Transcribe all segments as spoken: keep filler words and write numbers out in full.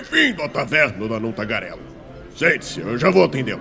Bem-vindo à taverna da Não Tagarela. Sente-se, eu já vou atendê-lo.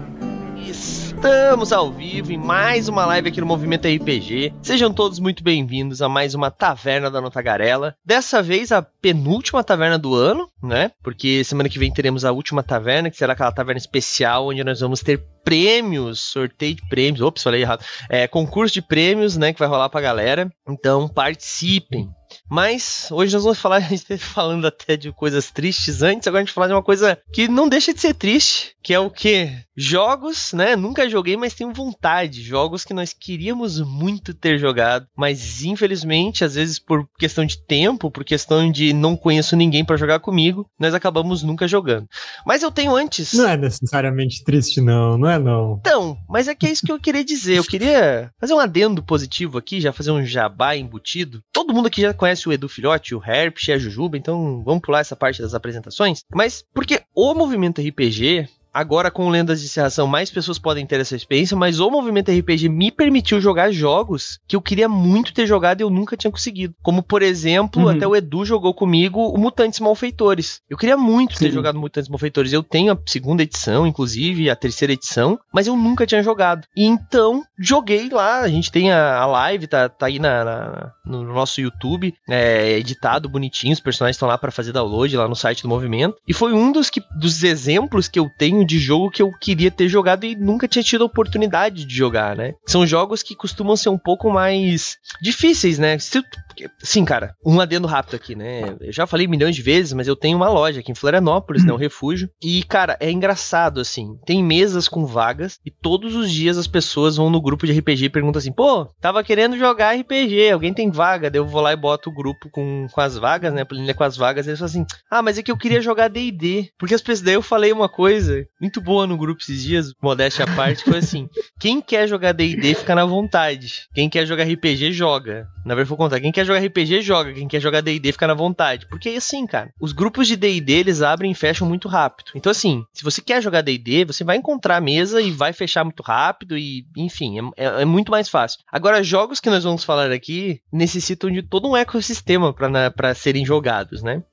Estamos ao vivo em mais uma live aqui no Movimento R P G. Sejam todos muito bem-vindos a mais uma Taverna da Não Tagarela. Dessa vez a penúltima taverna do ano, né? Porque semana que vem teremos a última taverna, que será aquela taverna especial onde nós vamos ter prêmios, sorteio de prêmios. Ops, falei errado. É, concurso de prêmios, né? Que vai rolar pra galera. Então participem. Mas hoje nós vamos falar, a gente esteve falando até de coisas tristes antes, agora a gente vai falar de uma coisa que não deixa de ser triste, que é o quê? Jogos, né? Nunca joguei, mas tenho vontade. Jogos que nós queríamos muito ter jogado, mas infelizmente, às vezes por questão de tempo, por questão de não conheço ninguém pra jogar comigo, nós acabamos nunca jogando. Mas eu tenho antes... Não é necessariamente triste não, não é não. Então, mas é que é isso que eu queria dizer. Eu queria fazer um adendo positivo aqui, já fazer um jabá embutido. Todo mundo aqui já conhece o Edu Filhote, o Herpes e a Jujuba, então vamos pular essa parte das apresentações. Mas porque o Movimento R P G... Agora, com o Lendas de Serração, mais pessoas podem ter essa experiência, mas o Movimento R P G me permitiu jogar jogos que eu queria muito ter jogado e eu nunca tinha conseguido. Como, por exemplo, uhum. até o Edu jogou comigo o Mutantes Malfeitores. Eu queria muito ter Sim. jogado Mutantes Malfeitores. Eu tenho a segunda edição, inclusive, a terceira edição, mas eu nunca tinha jogado. E então, joguei lá. A gente tem a, a live, tá, tá aí na, na, no nosso YouTube, é, editado, bonitinho. Os personagens estão lá para fazer download lá no site do Movimento. E foi um dos, que, dos exemplos que eu tenho de jogo que eu queria ter jogado e nunca tinha tido a oportunidade de jogar, né? São jogos que costumam ser um pouco mais difíceis, né? Sim, cara, um adendo rápido aqui, né? Eu já falei milhões de vezes, mas eu tenho uma loja aqui em Florianópolis, né? Um refúgio. E, cara, é engraçado, assim. Tem mesas com vagas e todos os dias as pessoas vão no grupo de R P G e perguntam assim, pô, tava querendo jogar R P G, alguém tem vaga? Daí eu vou lá e boto o grupo com, com as vagas, né? A planilha com as vagas. E eles falam assim, ah, mas é que eu queria jogar D e D. Porque as pessoas, daí eu falei uma coisa muito boa no grupo esses dias, modéstia à parte, que foi assim, quem quer jogar D e D fica na vontade. Quem quer jogar R P G, joga. Na verdade, vou contar, quem quer jogar R P G, joga. Quem quer jogar D e D fica na vontade. Porque assim, cara, os grupos de D e D, eles abrem e fecham muito rápido. Então assim, se você quer jogar D e D, você vai encontrar a mesa e vai fechar muito rápido e, enfim, é, é, é muito mais fácil. Agora, jogos que nós vamos falar aqui necessitam de todo um ecossistema pra, pra serem jogados, né?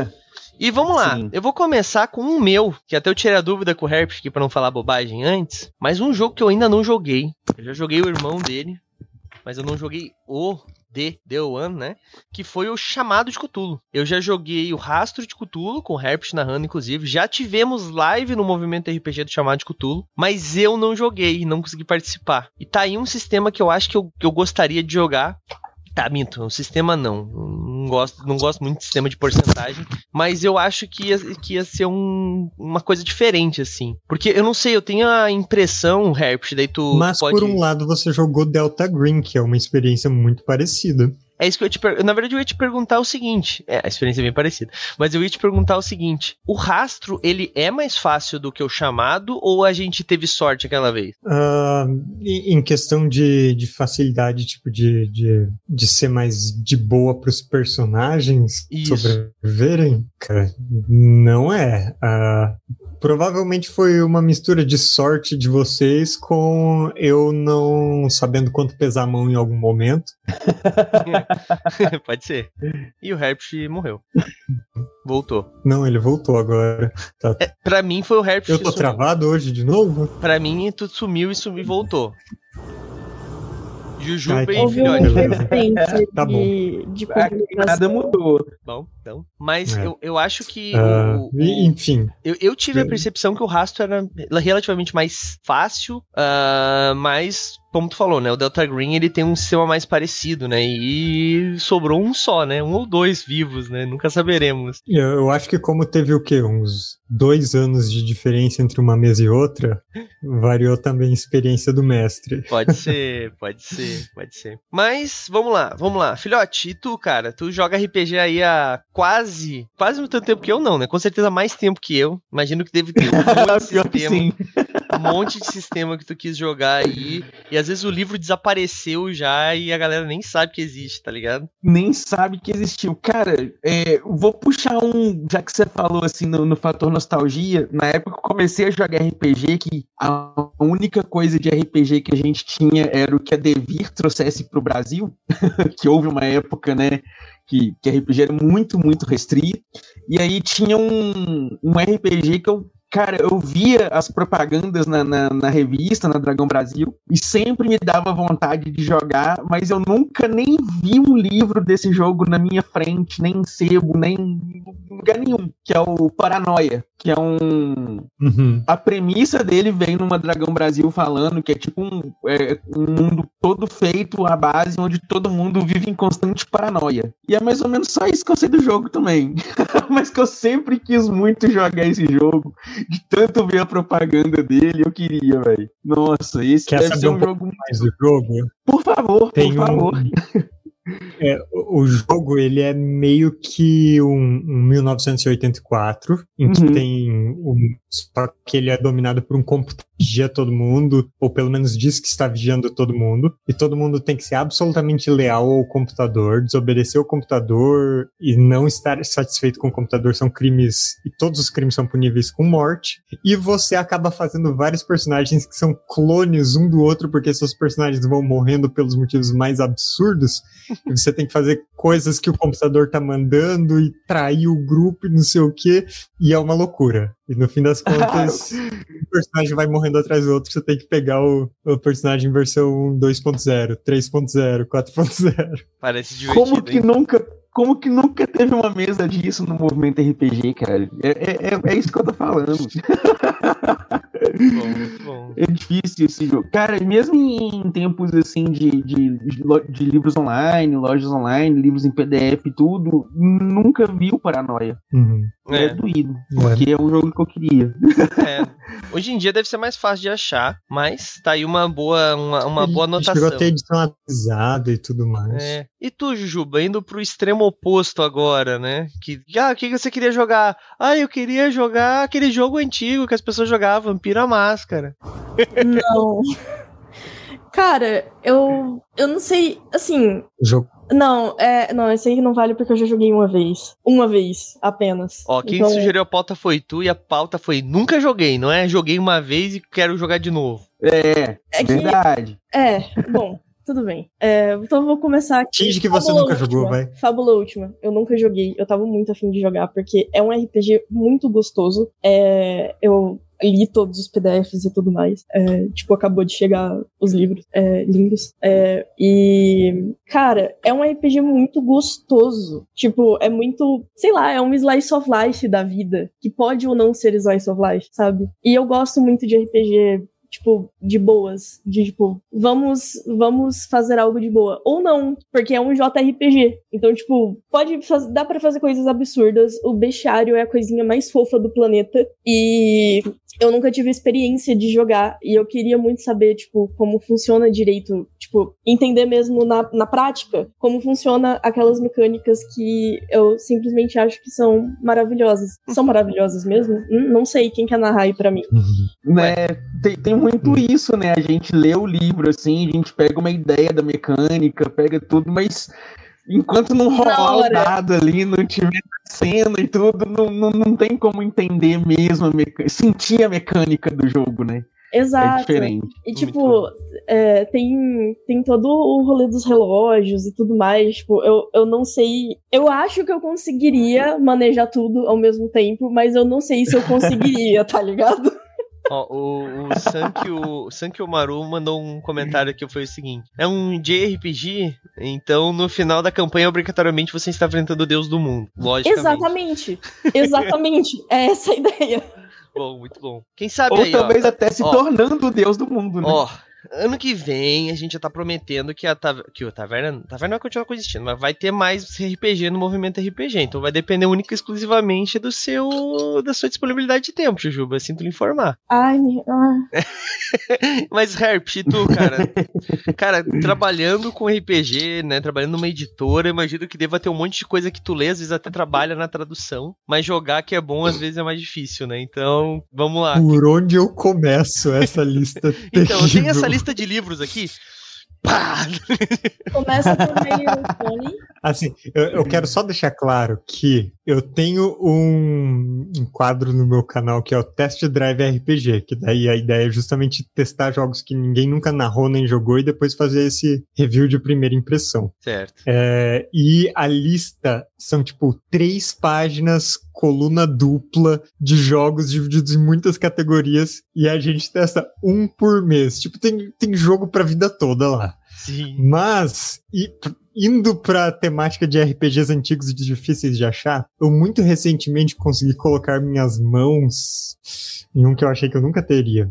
E vamos lá, Sim. eu vou começar com um meu, que até eu tirei a dúvida com o Herpes aqui pra não falar bobagem antes, mas um jogo que eu ainda não joguei. Eu já joguei o irmão dele, mas eu não joguei o The, The One, né? Que foi o Chamado de Cthulhu. Eu já joguei o Rastro de Cthulhu, com o Herpes narrando, inclusive. Já tivemos live no Movimento R P G do Chamado de Cthulhu, mas eu não joguei, não consegui participar. E tá aí um sistema que eu acho que eu, que eu gostaria de jogar. Tá, minto, o sistema não. Não gosto, não gosto muito de sistema de porcentagem, mas eu acho que ia, que ia ser um, uma coisa diferente, assim. Porque eu não sei, eu tenho a impressão, Herpes, daí tu, mas tu pode... por um lado você jogou Delta Green, que é uma experiência muito parecida. É isso que eu ia te per... Na verdade, eu ia te perguntar o seguinte. É, a experiência é bem parecida. Mas eu ia te perguntar o seguinte. O Rastro, ele é mais fácil do que o Chamado ou a gente teve sorte aquela vez? Uh, em questão de, de facilidade, tipo, de, de, de ser mais de boa pros personagens isso. sobreviverem, cara, não é. Uh, provavelmente foi uma mistura de sorte de vocês com eu não sabendo quanto pesar a mão em algum momento. Pode ser. E o Herpes morreu. Voltou. Não, ele voltou agora. Tá. É, pra mim foi o Herpes. Eu tô travado hoje de novo? Pra mim, tu sumiu e sumiu e voltou. Jujuba Ai, e filhote. Tá bom. De, de nada mudou. Bom, então. Mas é. eu, eu acho que. Uh, o, o, enfim. Eu, eu tive a percepção que o Rastro era relativamente mais fácil, uh, mas. Como tu falou, né? O Delta Green, ele tem um sistema mais parecido, né? E sobrou um só, né? Um ou dois vivos, né? Nunca saberemos. Eu, eu acho que como teve o quê? Uns dois anos de diferença entre uma mesa e outra, variou também a experiência do mestre. Pode ser, pode ser, pode ser. Mas, vamos lá, vamos lá. Filhote, e tu, cara? Tu joga R P G aí há quase... Quase no tanto tempo que eu não, né? Com certeza mais tempo que eu. Imagino que deve ter um monte de sistema. um monte de sistema que tu quis jogar aí, e às vezes o livro desapareceu já e a galera nem sabe que existe, tá ligado? Nem sabe que existiu. Cara, é, vou puxar um, já que você falou assim no, no fator nostalgia, na época que eu comecei a jogar R P G, que a única coisa de R P G que a gente tinha era o que a Devir trouxesse pro Brasil, que houve uma época, né, que, que R P G era muito, muito restrito, e aí tinha um, um R P G que eu, cara, eu via as propagandas na, na, na revista, na Dragão Brasil, e sempre me dava vontade de jogar, mas eu nunca nem vi um livro desse jogo na minha frente, nem em sebo, nem em lugar nenhum, que é o Paranoia, que é um... Uhum. A premissa dele vem numa Dragão Brasil falando que é tipo um, é, um mundo todo feito à base, onde todo mundo vive em constante paranoia. E é mais ou menos só isso que eu sei do jogo também. Mas que eu sempre quis muito jogar esse jogo, de tanto ver a propaganda dele, eu queria, velho. Nossa, esse Quer deve ser um, um jogo mais do jogo? Por favor, Tem por favor. Um... É, o, o jogo, ele é meio que um, um mil novecentos e oitenta e quatro, em uhum. que tem um, só que ele é dominado por um computador que vigia todo mundo, ou pelo menos diz que está vigiando todo mundo, e todo mundo tem que ser absolutamente leal ao computador, desobedecer ao computador e não estar satisfeito com o computador são crimes, e todos os crimes são puníveis com morte, e você acaba fazendo vários personagens que são clones um do outro, porque seus personagens vão morrendo pelos motivos mais absurdos, e você tem que fazer coisas que o computador tá mandando e trair o grupo e não sei o que, e é uma loucura. E no fim das contas, o personagem vai morrendo atrás do outro, você tem que pegar o, o personagem em versão dois ponto zero, três ponto zero, quatro ponto zero. Parece divertido, Como que hein? nunca... Como que nunca teve uma mesa disso no movimento R P G, cara? É, é, é isso que eu tô falando. Bom, muito bom. É difícil esse jogo. Cara, mesmo em tempos assim de, de, de livros online, lojas online, livros em P D F e tudo, nunca vi o Paranoia. Uhum. É, é doído, porque é. é um jogo que eu queria. É. Hoje em dia deve ser mais fácil de achar, mas tá aí uma boa, uma, uma boa anotação. Chegou a ter edição atualizada e tudo mais. É. E tu, Jujuba, indo pro extremo oposto agora, né? Que, ah, o que você queria jogar? Ah, eu queria jogar aquele jogo antigo que as pessoas jogavam, Vampiro à Máscara. Não. Cara, eu, eu não sei, assim... Jogo. Não, é, não, esse aí não vale porque eu já joguei uma vez. Uma vez, apenas. Ó, quem então... sugeriu a pauta foi tu e a pauta foi nunca joguei, não é? Joguei uma vez e quero jogar de novo. É, é que... verdade. É, bom... Tudo bem. É, então eu vou começar aqui. Finge que você Fábula nunca Última. jogou, vai. Fábula Última. Eu nunca joguei. Eu tava muito afim de jogar, porque é um R P G muito gostoso. É, eu li todos os P D Fs e tudo mais. É, tipo, acabou de chegar os livros é, lindos. É, e, cara, é um R P G muito gostoso. Tipo, é muito, sei lá, é um slice of life da vida. Que pode ou não ser slice of life, sabe? E eu gosto muito de R P G... tipo, de boas, de tipo, vamos, vamos fazer algo de boa. Ou não, porque é um J R P G. Então, tipo, pode fazer, dá pra fazer coisas absurdas. O bestiário é a coisinha mais fofa do planeta. E eu nunca tive experiência de jogar. E eu queria muito saber, tipo, como funciona direito. Tipo, entender mesmo na, na prática como funciona aquelas mecânicas que eu simplesmente acho que são maravilhosas. São maravilhosas mesmo? Hum, não sei, quem quer narrar aí pra mim? Né, tem, tem muito isso, né? A gente lê o livro, assim, a gente pega uma ideia da mecânica, pega tudo, mas enquanto não rolar o dado ali, não tiver cena e tudo, não, não, não tem como entender mesmo, a meca... sentir a mecânica do jogo, né? Exato. É diferente. E, tipo, é, tem, tem todo o rolê dos relógios e tudo mais. Tipo, eu, eu não sei... Eu acho que eu conseguiria manejar tudo ao mesmo tempo, mas eu não sei se eu conseguiria, tá ligado? Ó, o, o Sankyo, Sankyo Maru mandou um comentário que foi o seguinte: é um J R P G, então no final da campanha obrigatoriamente você está enfrentando o deus do mundo, logicamente. Exatamente, exatamente, é essa a ideia. Bom, muito bom. Quem sabe Ou aí, talvez ó, até se ó, tornando o deus do mundo, né? Ó, ano que vem a gente já tá prometendo que a tav- que o Taverna, Taverna vai continuar coexistindo, mas vai ter mais R P G no movimento R P G, então vai depender única e exclusivamente do seu, da sua disponibilidade de tempo, Jujuba, sinto lhe informar. Ai, meu... Ah. Mas, Herp, e tu, cara? Cara, trabalhando com R P G, né, trabalhando numa editora, imagino que deva ter um monte de coisa que tu lê, às vezes até trabalha na tradução, mas jogar que é bom, às vezes é mais difícil, né? Então, vamos lá. Por onde eu começo essa lista? Então, eu tenho essa lista de livros aqui. Pá! Começa por meio Tony. Assim, eu, eu quero só deixar claro que eu tenho um, um quadro no meu canal que é o Test Drive R P G, que daí a ideia é justamente testar jogos que ninguém nunca narrou nem jogou e depois fazer esse review de primeira impressão. Certo. É, e a lista são, tipo, três páginas, coluna dupla de jogos divididos em muitas categorias e a gente testa um por mês. Tipo, tem, tem jogo pra vida toda lá. Sim. Mas, e, indo pra temática de R P Gs antigos e difíceis de achar, eu muito recentemente consegui colocar minhas mãos em um que eu achei que eu nunca teria.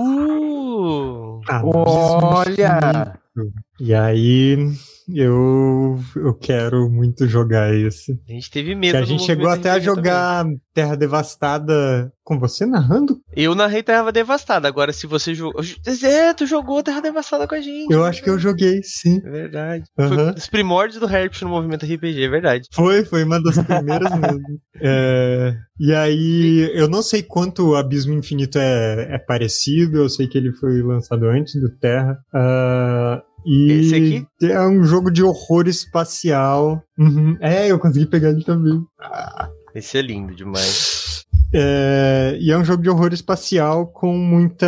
Uh! Ah, Olha! E aí, eu, eu quero muito jogar esse. A gente teve medo. Que a gente chegou até a jogar também. Terra Devastada com você narrando? Eu narrei Terra Devastada. Agora, se você jogou... É, tu jogou Terra Devastada com a gente. Eu acho que eu joguei, sim. É verdade. Uhum. Foi os primórdios do Herpes no movimento R P G, é verdade. Foi, foi uma das primeiras mesmo. É, e aí, eu não sei quanto o Abismo Infinito é, é parecido, eu sei que ele foi lançado antes do Terra. Uh, e esse aqui? É um jogo de horror espacial. Uhum. É, eu consegui pegar ele também. Ah. Esse é lindo demais. É, e é um jogo de horror espacial com muita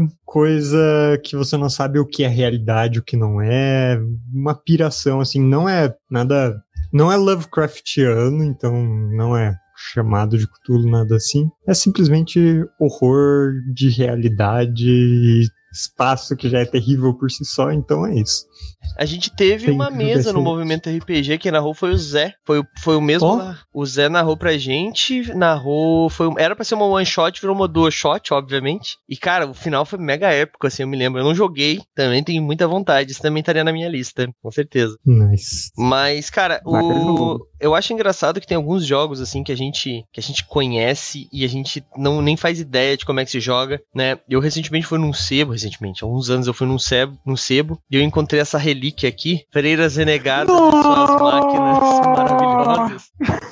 coisa que você não sabe o que é realidade, o que não é. Uma piração, assim, não é nada... Não é Lovecraftiano, então não é chamado de Cthulhu, nada assim. É simplesmente horror de realidade e espaço que já é terrível por si só, então é isso. A gente teve Tem uma mesa no movimento R P G, quem narrou foi o Zé. Foi, foi o mesmo. Oh. O Zé narrou pra gente, narrou. Foi, era pra ser uma one shot, virou uma duas shot, obviamente. E, cara, o final foi mega épico, assim, eu me lembro. Eu não joguei, também tenho muita vontade. Isso também estaria na minha lista, com certeza. Nice. Mas, cara, o. Eu acho engraçado que tem alguns jogos, assim, que a gente, que a gente conhece e a gente não, nem faz ideia de como é que se joga, né? Eu recentemente fui num sebo, recentemente, há uns anos eu fui num sebo, num sebo e eu encontrei essa relíquia aqui, Freiras Renegadas e suas máquinas maravilhosas.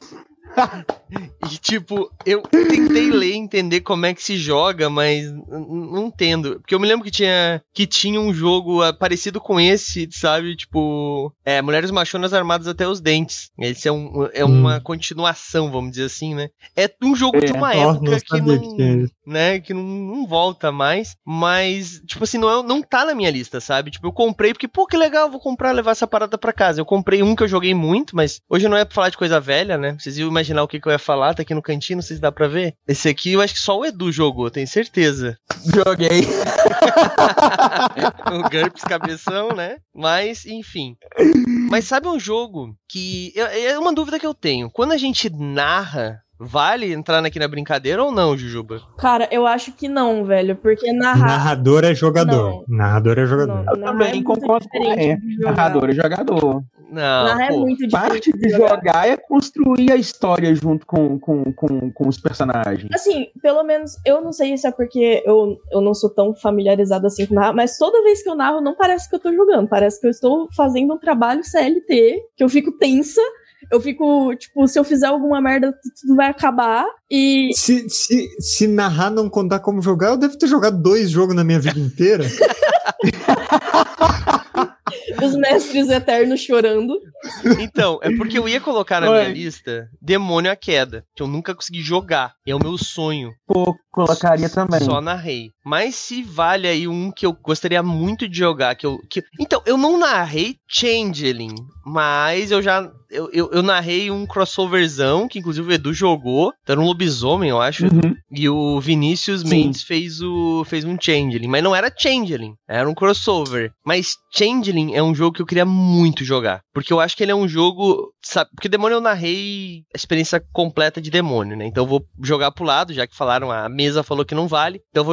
E tipo, eu tentei ler e entender como é que se joga, mas não entendo. Porque eu me lembro que tinha, que tinha um jogo parecido com esse, sabe? Tipo, é, Mulheres Machonas Armadas até os Dentes. Esse é, um, é hum. uma continuação, vamos dizer assim, né? É um jogo é, de uma época não que não, que... né, que não, não volta mais, mas, tipo assim, não, é, não tá na minha lista, sabe? Tipo, eu comprei porque, pô, que legal, vou comprar, levar essa parada pra casa. Eu comprei um que eu joguei muito, mas hoje não é pra falar de coisa velha, né? Vocês iam imaginar o que, que eu ia falar, tá aqui no cantinho, não sei se dá pra ver. Esse aqui eu acho que só o Edu jogou, tenho certeza. Joguei. O GURPS cabeção, né? Mas, enfim. Mas sabe um jogo que... É uma dúvida que eu tenho. Quando a gente narra, vale entrar aqui na brincadeira ou não, Jujuba? Cara, eu acho que não, velho, porque narrar... Narrador é jogador. Não. Narrador é jogador. Não, eu também é concordo com ele. Narrador é jogador. Não, narrar pô, é muito parte de jogar. jogar é construir a história junto com, com, com, com os personagens. Assim, pelo menos, eu não sei se é porque eu, eu não sou tão familiarizada assim com narrar, mas toda vez que eu narro, não parece que eu tô jogando, parece que eu estou fazendo um trabalho C L T, que eu fico tensa. Eu fico, tipo, se eu fizer alguma merda, tudo vai acabar e... Se, se, se narrar não contar como jogar, eu devo ter jogado dois jogos na minha vida inteira. Os mestres eternos chorando. Então, é porque eu ia colocar na Oi. minha lista Demônio à Queda, que eu nunca consegui jogar. É o meu sonho. Pô, colocaria também. Só narrei. Mas se vale aí um que eu gostaria muito de jogar, que eu... Que... Então, eu não narrei Changeling, mas eu já... Eu, eu, eu narrei um crossoverzão, que inclusive o Edu jogou. Era um lobisomem, eu acho. Uhum. E o Vinícius Sim. Mendes fez, o, fez um Changeling. Mas não era Changeling, era um crossover. Mas Changeling é um jogo que eu queria muito jogar. Porque eu acho que ele é um jogo... Sabe, porque Demônio eu narrei a experiência completa de Demônio, né? Então eu vou jogar pro lado, já que falaram, a mesa falou que não vale. Então eu vou jogar o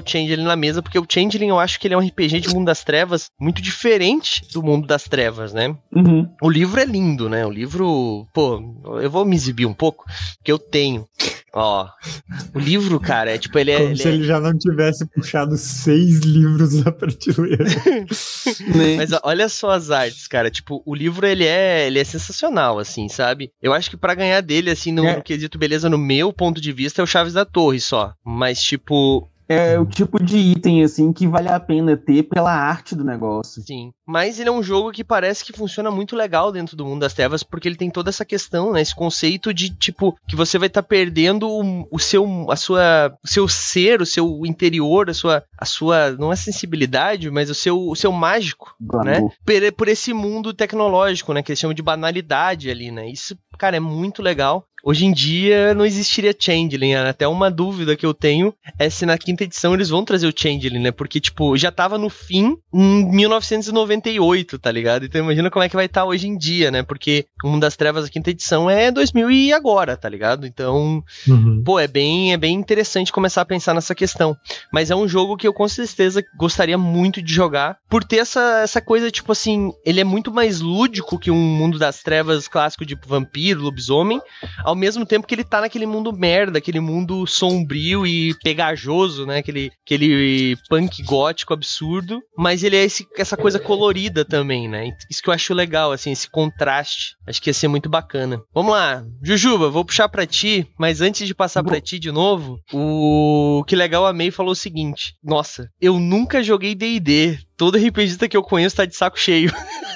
Changeling na mesa, porque o Changeling eu acho que ele é um R P G de Mundo das Trevas muito diferente do Mundo das Trevas, né? Uhum. O livro é lindo, né? O livro, pô, eu vou me exibir um pouco, que eu tenho. Ó, o livro, cara, é tipo, ele é... Como ele se é... ele já não tivesse puxado seis livros da prateleira. Mas ó, olha só as artes, cara, tipo, o livro, ele é, ele é sensacional, assim, sabe? Eu acho que pra ganhar dele, assim, no, é. no quesito beleza, no meu ponto de vista, é o Chaves da Torre só. Mas, tipo... É o tipo de item, assim, que vale a pena ter pela arte do negócio. Sim, mas ele é um jogo que parece que funciona muito legal dentro do Mundo das Trevas, porque ele tem toda essa questão, né, esse conceito de, tipo, que você vai estar tá perdendo o, o seu, a sua, o seu ser, o seu interior, a sua, a sua, não é sensibilidade, mas o seu, o seu mágico, Bom. né, por, por esse mundo tecnológico, né, que eles chamam de banalidade ali, né, isso, cara, é muito legal. Hoje em dia não existiria Changeling, né? Até uma dúvida que eu tenho é se na quinta edição eles vão trazer o Changeling, né? Porque, tipo, já tava no fim em mil novecentos e noventa e oito, tá ligado? Então imagina como é que vai estar tá hoje em dia, né? Porque o Mundo das Trevas, a quinta edição, é dois mil e agora, tá ligado? Então, uhum. pô, é bem, é bem interessante começar a pensar nessa questão. Mas é um jogo que eu com certeza gostaria muito de jogar, por ter essa, essa coisa, tipo assim, ele é muito mais lúdico que um Mundo das Trevas clássico de vampiro, lobisomem, ao mesmo tempo que ele tá naquele mundo merda, aquele mundo sombrio e pegajoso, né, aquele, aquele punk gótico absurdo, mas ele é esse, essa coisa colorida também, né, isso que eu acho legal, assim, esse contraste, acho que ia ser muito bacana. Vamos lá, Jujuba, vou puxar pra ti, mas antes de passar pra ti de novo, o que legal, a May falou o seguinte, nossa, eu nunca joguei D e D, todo RPGista que eu conheço tá de saco cheio.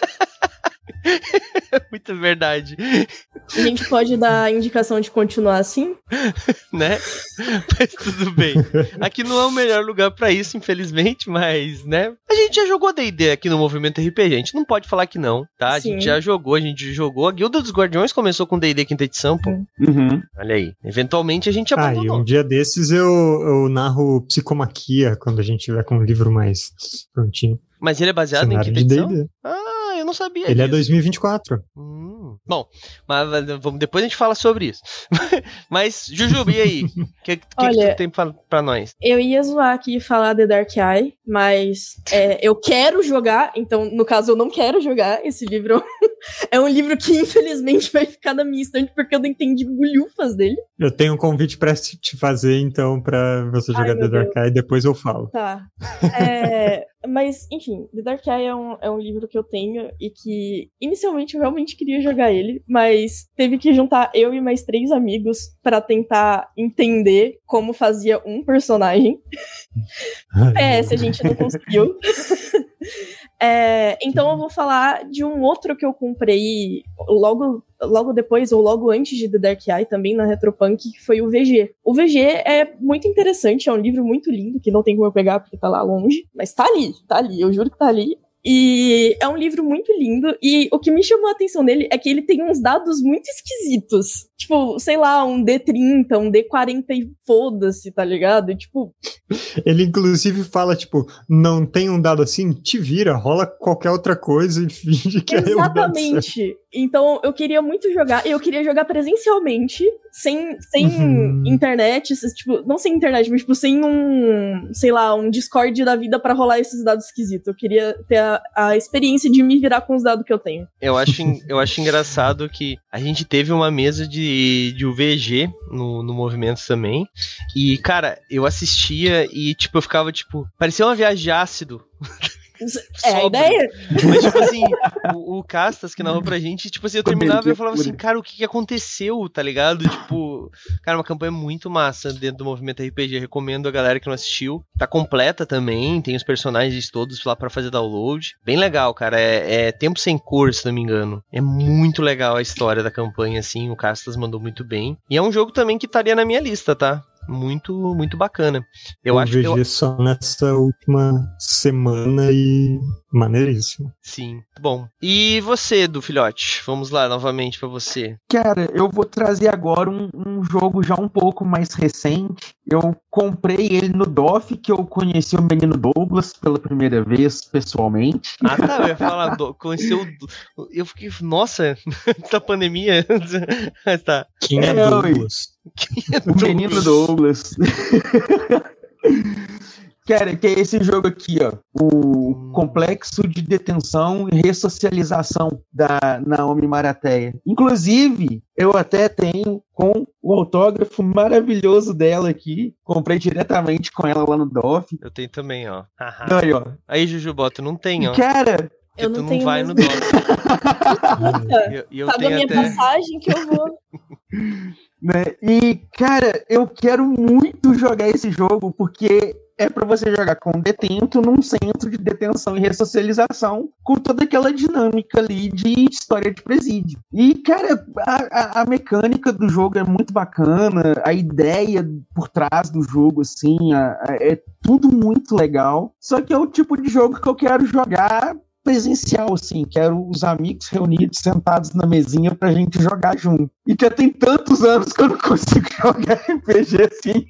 Muita verdade. A gente pode dar a indicação de continuar assim? Né? Mas tudo bem. Aqui não é o melhor lugar pra isso, infelizmente, mas, né? A gente já jogou D e D aqui no Movimento R P G, a gente não pode falar que não, tá? A Sim. gente já jogou, a gente jogou. A Guilda dos Guardiões começou com D e D quinta edição, pô. Uhum. Olha aí. Eventualmente a gente abandonou. Ah, e um dia desses eu, eu narro Psicomaquia, quando a gente tiver com um livro mais prontinho. Mas ele é baseado Cenário em quinta edição? D e D. Ah, eu não sabia Ele disso. é dois mil e vinte e quatro. Hum, bom, mas vamos, depois a gente fala sobre isso. Mas, Jujuba, e aí? O que, que, que tu tem pra, pra nós? Eu ia zoar aqui e falar The Dark Eye, mas é, eu quero jogar, então, no caso, eu não quero jogar esse livro. É um livro que, infelizmente, vai ficar na minha estante porque eu não entendi bolhufas dele. Eu tenho um convite pra te fazer, então, pra você jogar Ai, The Dark Eye, depois eu falo. Tá. É... Mas, enfim, The Dark Eye é um, é um livro que eu tenho e que, inicialmente, eu realmente queria jogar ele, mas teve que juntar eu e mais três amigos pra tentar entender como fazia um personagem. P S, a gente não conseguiu. É, então eu vou falar de um outro que eu comprei logo, logo depois ou logo antes de The Dark Eye, também na Retropunk, que foi o V G. O V G é muito interessante, é um livro muito lindo, que não tem como eu pegar porque tá lá longe, mas tá ali, tá ali, eu juro que tá ali. E é um livro muito lindo, e o que me chamou a atenção nele é que ele tem uns dados muito esquisitos. Tipo, sei lá, um D trinta, um D quarenta e foda-se, tá ligado? E, tipo... Ele, inclusive, fala, tipo, não tem um dado assim, te vira, rola qualquer outra coisa e finge que Exatamente. é um dado Exatamente. Então, eu queria muito jogar, e eu queria jogar presencialmente, sem, sem uhum. internet, tipo, não sem internet, mas, tipo, sem um, sei lá, um Discord da vida pra rolar esses dados esquisitos. Eu queria ter a, a experiência de me virar com os dados que eu tenho. Eu acho, eu acho engraçado que a gente teve uma mesa de, de U V G no, no Movimento também, e, cara, eu assistia e, tipo, eu ficava, tipo, parecia uma viagem de ácido. É a ideia? Mas, tipo assim, o, o Castas que narrou pra gente, tipo assim, eu terminava e eu falava assim, cara, o que, que aconteceu, tá ligado? Tipo, cara, uma campanha muito massa dentro do Movimento R P G. Recomendo a galera que não assistiu. Tá completa também, tem os personagens todos lá pra fazer download. Bem legal, cara. É, é Tempo Sem Cor, se não me engano. É muito legal a história da campanha, assim. O Castas mandou muito bem. E é um jogo também que estaria na minha lista, tá? Muito, muito bacana. Eu o acho V G que eu... só nessa última semana e maneiríssimo. Sim, bom. E você, do Filhote? Vamos lá, novamente pra você. Cara, eu vou trazer agora um, um jogo já um pouco mais recente. Eu comprei ele no D O F, que eu conheci o menino Douglas pela primeira vez, pessoalmente. Ah, tá, eu ia falar, conheceu o... Eu fiquei, nossa, da pandemia. Tá. Quem é, é Douglas? Quem é o menino Douglas. Cara, que é esse jogo aqui, ó. O Complexo de Detenção e Ressocialização da Naomi Maratea. Inclusive, eu até tenho com o autógrafo maravilhoso dela aqui. Comprei diretamente com ela lá no D O F. Eu tenho também, ó. Aí, ó. Aí, Jujuba, tu não tem, ó. Cara... Eu tu não, não tenho vai mesmo. no D O F. E eu, eu Paga tenho minha até... passagem que eu vou. Né? E, cara, eu quero muito jogar esse jogo, porque é pra você jogar com um detento num centro de detenção e ressocialização, com toda aquela dinâmica ali de história de presídio. E, cara, a, a, a mecânica do jogo é muito bacana, a ideia por trás do jogo, assim, a, a, é tudo muito legal. Só que é o tipo de jogo que eu quero jogar presencial, assim, quero os amigos reunidos, sentados na mesinha pra gente jogar junto. E já tem tantos anos que eu não consigo jogar R P G assim.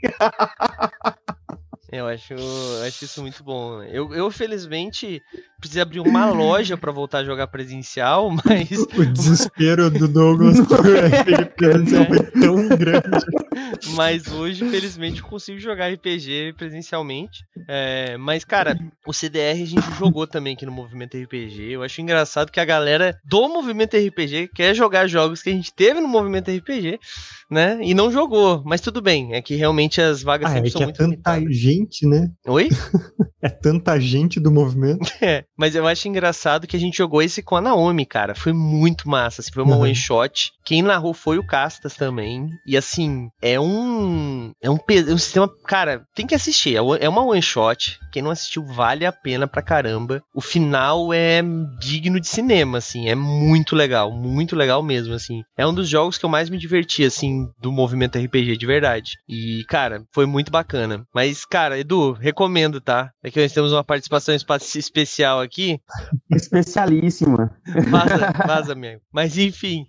Eu acho, eu acho isso muito bom. Eu, eu, felizmente, precisei abrir uma loja pra voltar a jogar presencial, mas... O desespero do Douglas por R P G presencial foi tão grande. Mas hoje, felizmente, eu consigo jogar R P G presencialmente. É, mas, cara, o C D R a gente jogou também aqui no Movimento R P G. Eu acho engraçado que a galera do Movimento R P G quer jogar jogos que a gente teve no Movimento R P G, né? E não jogou. Mas tudo bem, é que realmente as vagas ah, sempre é são que muito é tanta limitadas. gente, né? Oi? É tanta gente do movimento. É, mas eu acho engraçado que a gente jogou esse com a Naomi, cara. Foi muito massa, assim, foi uma Uhum. one shot. Quem narrou foi o Castas também. E assim, é um. É um, pe- um sistema. Cara, tem que assistir. É uma one shot. Quem não assistiu, vale a pena pra caramba. O final é digno de cinema, assim. É muito legal. Muito legal mesmo, assim. É um dos jogos que eu mais me diverti, assim, do movimento R P G, de verdade. E, cara, foi muito bacana. Mas, cara, Edu, recomendo, tá? É que nós temos uma participação espa- especial aqui. Especialíssima. Vaza, vaza, amigo. Mas, enfim.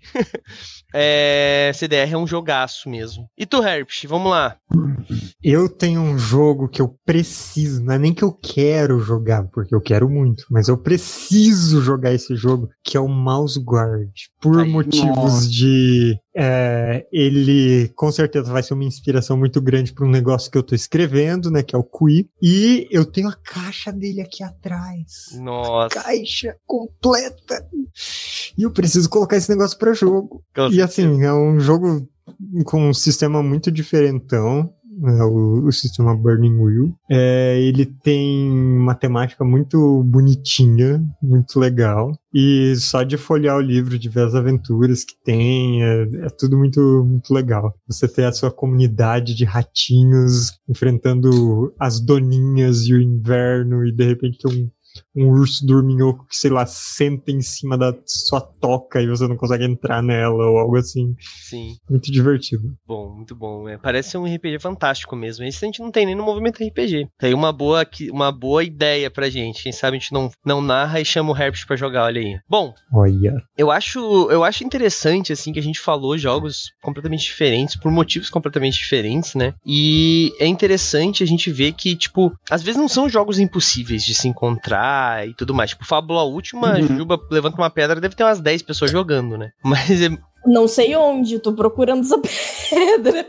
É, C D R é um jogaço mesmo. E tu, Herpes, vamos lá. Eu tenho um jogo que eu preciso, não é nem que eu quero jogar, porque eu quero muito, mas eu preciso jogar esse jogo, que é o Mouse Guard. Por Ai, motivos nossa. de... É, ele com certeza vai ser uma inspiração muito grande para um negócio que eu tô escrevendo, né, que é o Q I. E eu tenho a caixa dele aqui atrás. Nossa. Caixa completa. E eu preciso colocar esse negócio para jogo. Com E assim, é um jogo com um sistema muito diferentão, né, o, o sistema Burning Wheel. É, ele tem uma temática muito bonitinha, muito legal. E só de folhear o livro, de ver as aventuras que tem, é, é tudo muito, muito legal. Você ter a sua comunidade de ratinhos enfrentando as doninhas e o inverno, e de repente tem um um urso dorminhoco que, sei lá, senta em cima da sua toca e você não consegue entrar nela ou algo assim. Sim. Muito divertido. Bom, muito bom. É, parece um R P G fantástico mesmo. Esse a gente não tem nem no movimento R P G. Tem uma boa, uma boa ideia pra gente. Quem sabe a gente não, não narra e chama o Herpes pra jogar, olha aí. Bom, Olha. eu acho, eu acho interessante, assim, que a gente falou jogos completamente diferentes, por motivos completamente diferentes, né? E é interessante a gente ver que, tipo, às vezes não são jogos impossíveis de se encontrar e tudo mais. Tipo, Fábula Última, Uhum. a Jujuba levanta uma pedra, deve ter umas dez pessoas jogando, né? Mas é... Não sei onde, tô procurando essa pedra.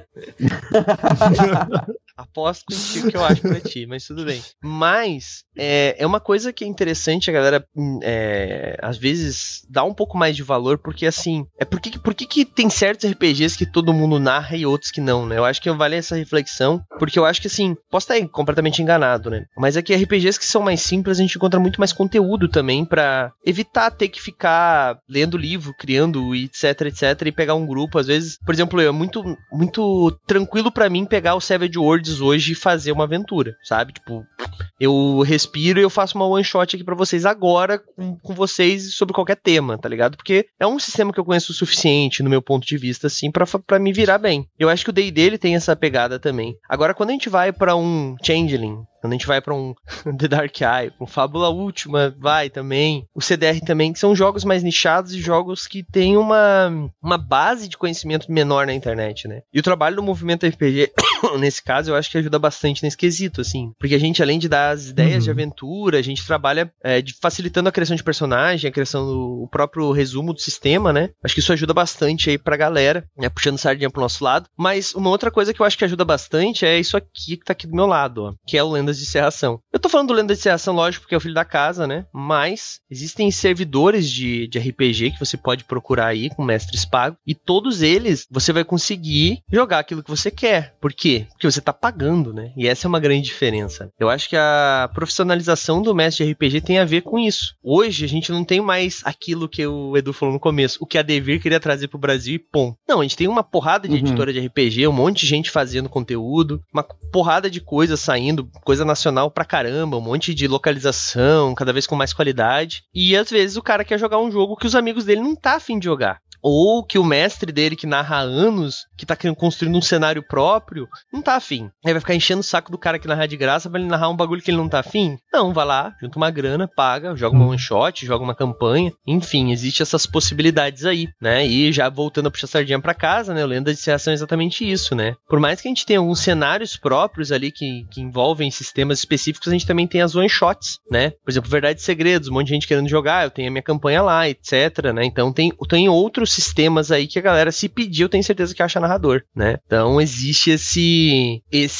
Aposto contigo que eu acho pra ti, mas tudo bem. Mas é, é uma coisa que é interessante a galera, é, às vezes, dá um pouco mais de valor, porque assim, é porque, porque que tem certos R P Gs que todo mundo narra e outros que não, né? Eu acho que vale essa reflexão, porque eu acho que assim, posso estar completamente enganado, né? Mas é que R P Gs que são mais simples, a gente encontra muito mais conteúdo também pra evitar ter que ficar lendo livro, criando, etc, etc, e pegar um grupo. Às vezes, por exemplo, é muito, muito tranquilo pra mim pegar o Savage Worlds hoje e fazer uma aventura, sabe? Tipo, eu respiro e eu faço uma one shot aqui pra vocês agora, com, com vocês sobre qualquer tema, tá ligado? Porque é um sistema que eu conheço o suficiente, no meu ponto de vista, assim, pra, pra me virar bem. Eu acho que o D e D ele tem essa pegada também. Agora, quando a gente vai pra um Changeling, quando a gente vai pra um The Dark Eye, um Fábula Última, vai também, o C D R também, que são jogos mais nichados e jogos que têm uma, uma base de conhecimento menor na internet, né? E o trabalho do movimento R P G, nesse caso, eu eu acho que ajuda bastante nesse quesito, assim. Porque a gente, além de dar as ideias uhum. de aventura, a gente trabalha é, de, facilitando a criação de personagem, a criação do o próprio resumo do sistema, né? Acho que isso ajuda bastante aí pra galera, né? Puxando sardinha pro nosso lado. Mas uma outra coisa que eu acho que ajuda bastante é isso aqui que tá aqui do meu lado, ó, que é o Lendas de Serração. Eu tô falando do Lendas de Serração, lógico, porque é o filho da casa, né? Mas existem servidores de, de R P G que você pode procurar aí com mestres pagos, e todos eles você vai conseguir jogar aquilo que você quer. Por quê? Porque você tá pagando, né? E essa é uma grande diferença. Eu acho que a profissionalização do mestre de R P G tem a ver com isso. Hoje a gente não tem mais aquilo que o Edu falou no começo, o que a Devir queria trazer pro Brasil e pum. Não, a gente tem uma porrada de uhum. editora de R P G, um monte de gente fazendo conteúdo, uma porrada de coisa saindo, coisa nacional pra caramba, um monte de localização, cada vez com mais qualidade. E às vezes o cara quer jogar um jogo que os amigos dele não tá afim de jogar. Ou que o mestre dele, que narra há anos, que tá construindo um cenário próprio, não tá afim. Aí vai ficar enchendo o saco do cara que narra de graça pra ele narrar um bagulho que ele não tá afim? Não, vai lá, junta uma grana, paga, joga uma one shot, joga uma campanha. Enfim, existem essas possibilidades aí, né? E já voltando a puxar a sardinha pra casa, né? O Lenda de Serração é exatamente isso, né? Por mais que a gente tenha alguns cenários próprios ali que, que envolvem sistemas específicos, a gente também tem as one shots, né? Por exemplo, Verdade e Segredos, um monte de gente querendo jogar, eu tenho a minha campanha lá, etc, né? Então tem, tem outros sistemas aí que a galera, se pedir, eu tenho certeza que acha narrador, né? Então existe esse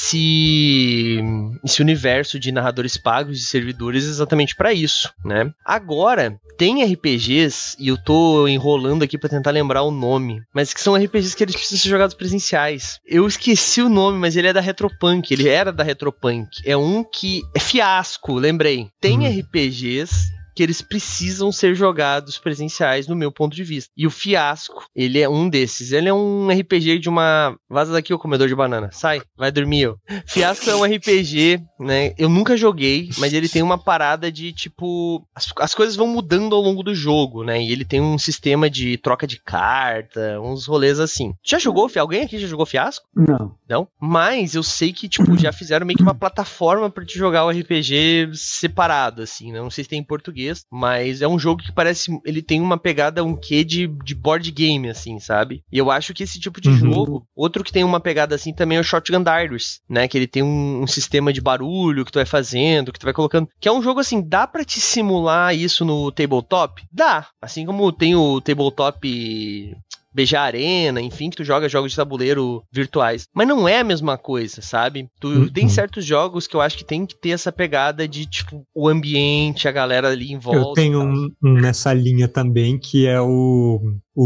esse esse universo de narradores pagos, de servidores, exatamente pra isso, né? Agora, tem R P Gs, e eu tô enrolando aqui pra tentar lembrar o nome, mas que são R P Gs que eles precisam ser jogados presenciais. Eu esqueci o nome, mas ele é da Retropunk, ele era da Retropunk. É um que... é Fiasco, lembrei. Tem hum. R P Gs que eles precisam ser jogados presenciais, no meu ponto de vista. E o Fiasco, ele é um desses. Ele é um R P G de uma... Vaza daqui, ô comedor de banana. Sai, vai dormir, ó. Fiasco é um R P G, né? Eu nunca joguei, mas ele tem uma parada de, tipo... As, as coisas vão mudando ao longo do jogo, né? E ele tem um sistema de troca de carta, uns rolês assim. Já jogou? Alguém aqui já jogou Fiasco? Não. Não? Mas eu sei que, tipo, já fizeram meio que uma plataforma pra te jogar o R P G separado, assim, né? Não sei se tem em português, mas é um jogo que parece, ele tem uma pegada, um quê de, de board game, assim, sabe? E eu acho que esse tipo de uhum. jogo, outro que tem uma pegada assim também é o Shotgun Dardos, né? Que ele tem um, um sistema de barulho que tu vai fazendo, que tu vai colocando, que é um jogo assim, dá pra te simular isso no tabletop? Dá! Assim como tem o tabletop... B G Arena, enfim, que tu joga jogos de tabuleiro virtuais. Mas não é a mesma coisa, sabe? Tu uhum. tem certos jogos que eu acho que tem que ter essa pegada de, tipo, o ambiente, a galera ali em volta. Eu tenho um, um nessa linha também, que é o,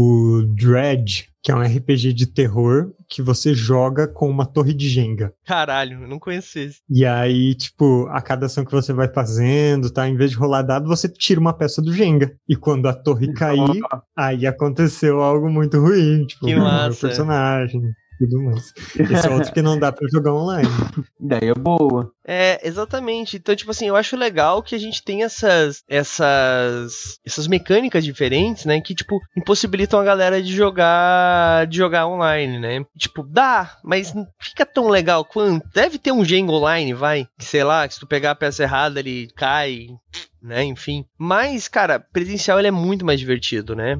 o Dread, que é um R P G de terror que você joga com uma torre de Jenga. Caralho, eu não conheço esse. E aí, tipo, a cada ação que você vai fazendo, tá? Em vez de rolar dado, você tira uma peça do Jenga. E quando a torre cair, aí aconteceu algo muito ruim. Tipo, que massa. O personagem... tudo mais. Esse é outro que não dá pra jogar online. Ideia boa. É, exatamente. Então, tipo assim, eu acho legal que a gente tem essas essas essas mecânicas diferentes, né, que, tipo, impossibilitam a galera de jogar de jogar online, né? Tipo, dá, mas não fica tão legal quanto. Deve ter um Jenga online, vai, que sei lá, que se tu pegar a peça errada, ele cai, né, enfim. Mas, cara, presencial ele é muito mais divertido, né?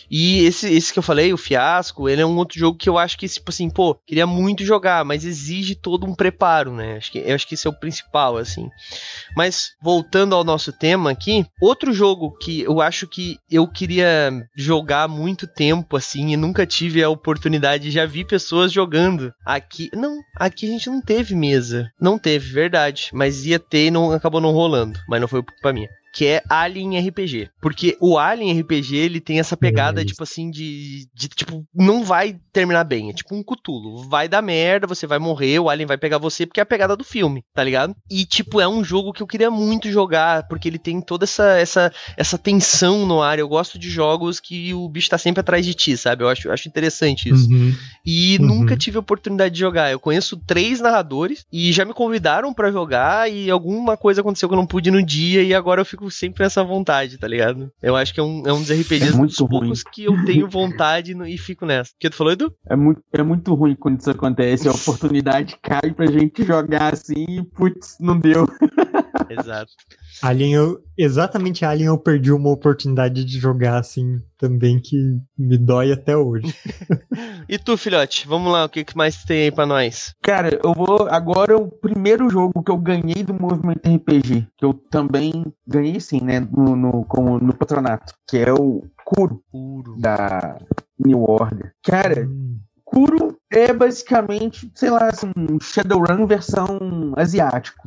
E esse, esse que eu falei, o Fiasco, ele é um outro jogo que eu acho que, tipo assim, pô, queria muito jogar, mas exige todo um preparo, né? Acho que, eu acho que esse é o principal, assim. Mas, voltando ao nosso tema aqui, outro jogo que eu acho que eu queria jogar há muito tempo, assim, e nunca tive a oportunidade, já vi pessoas jogando aqui. Não, aqui a gente não teve mesa. Não teve, verdade. Mas ia ter e não, acabou não rolando. Mas não foi culpa minha. Que é Alien R P G. Porque o Alien R P G, ele tem essa pegada, é tipo assim, de, de... Tipo, não vai terminar bem. É tipo um Cthulhu. Vai dar merda, você vai morrer, o Alien vai pegar você, porque é a pegada do filme, tá ligado? E, tipo, é um jogo que eu queria muito jogar, porque ele tem toda essa, essa, essa tensão no ar. Eu gosto de jogos que o bicho tá sempre atrás de ti, sabe? Eu acho, eu acho interessante isso. Uhum. E uhum. nunca tive a oportunidade de jogar. Eu conheço três narradores e já me convidaram pra jogar e alguma coisa aconteceu que eu não pude no dia e agora eu fico sempre nessa vontade, tá ligado? Eu acho que é um, é um dos R P Gs é muito dos ruim. poucos que eu tenho vontade no, e fico nessa. O que tu falou, Edu? É muito, é muito ruim quando isso acontece. A oportunidade cai pra gente jogar assim e, putz, não deu. Exato. Alien, eu, exatamente Alien eu perdi uma oportunidade de jogar assim também que me dói até hoje. E tu, filhote? Vamos lá, o que mais tem aí pra nós? Cara, eu vou... Agora o primeiro jogo que eu ganhei do Movimento R P G, que eu também ganhei sim, né, no, no, como, no patronato, que é o Kuro, Kuro. Da New Order. Cara... Hum. Kuro é basicamente, sei lá, assim, um Shadowrun versão asiático.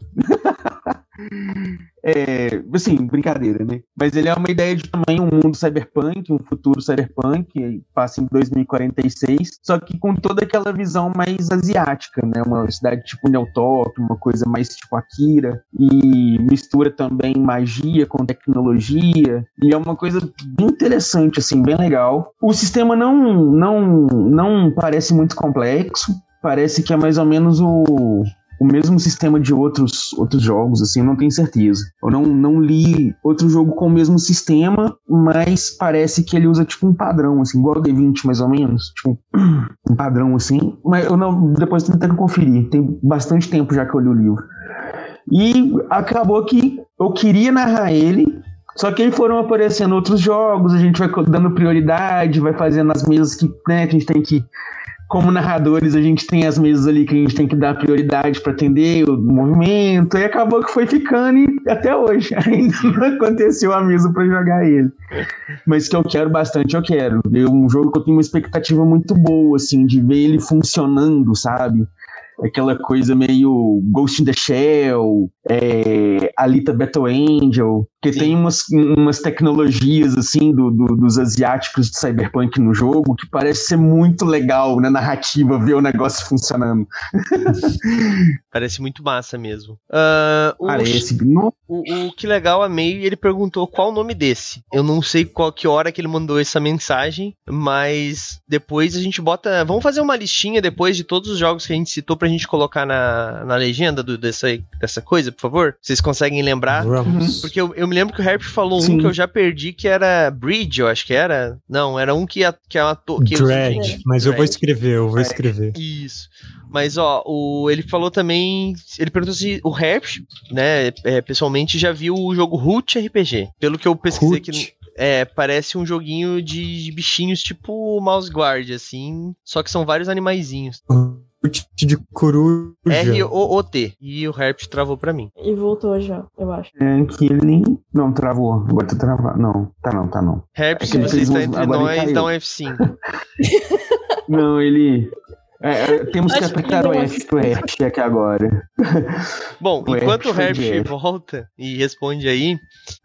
É, assim, brincadeira, né? Mas ele é uma ideia de também um mundo cyberpunk, um futuro cyberpunk, passa em dois mil e quarenta e seis, só que com toda aquela visão mais asiática, né? Uma cidade tipo Neotop, uma coisa mais tipo Akira, e mistura também magia com tecnologia, e é uma coisa bem interessante, assim, bem legal. O sistema não, não, não parece muito complexo, parece que é mais ou menos o... o mesmo sistema de outros, outros jogos, assim, eu não tenho certeza. Eu não, não li outro jogo com o mesmo sistema, mas parece que ele usa, tipo, um padrão, assim, igual o D vinte, mais ou menos. Tipo, um padrão, assim. Mas eu não, depois tô tentando conferir. Tem bastante tempo já que eu li o livro. E acabou que eu queria narrar ele, só que aí foram aparecendo outros jogos, a gente vai dando prioridade, vai fazendo as mesas que, né, que a gente tem que... Como narradores, a gente tem as mesas ali que a gente tem que dar prioridade para atender o movimento, e acabou que foi ficando e até hoje ainda não aconteceu a mesa para jogar ele. Mas que eu quero bastante, eu quero. É um jogo que eu tenho uma expectativa muito boa, assim, de ver ele funcionando, sabe? Aquela coisa meio Ghost in the Shell, é, Alita Battle Angel, que Sim. tem umas, umas tecnologias assim do, do, dos asiáticos de Cyberpunk no jogo que parece ser muito legal na narrativa ver o negócio funcionando. Parece muito massa mesmo. Uh, o, parece. O, o que legal, amei, ele perguntou qual o nome desse. Eu não sei qual que hora que ele mandou essa mensagem, mas depois a gente bota... Vamos fazer uma listinha depois de todos os jogos que a gente citou pra gente colocar na, na legenda do, dessa, dessa coisa, por favor? Vocês conseguem lembrar? Vamos. Porque eu, eu me lembro que o Herp falou Sim. um que eu já perdi, que era Bridge, eu acho que era. Não, era um que, a, que é uma... To, que Dread, mas Dread. Eu vou escrever, eu vou é, escrever. Isso. Mas, ó, o, ele falou também... Ele perguntou se o Herp, né, é, pessoalmente, já viu o jogo Root R P G. Pelo que eu pesquisei Root. aqui... É, parece um joguinho de, de bichinhos tipo Mouse Guard, assim, só que são vários animaizinhos. Root de coruja. R O O T. E o Herp travou pra mim. E voltou já, eu acho. É que ele... Não, travou. Agora tá travado. Não, tá não, tá não. Herp, é se você está entre nós, dá um F cinco. Não, ele... É, é, temos que apertar o F pro Herp aqui agora. Bom, o enquanto o Herp volta e responde aí,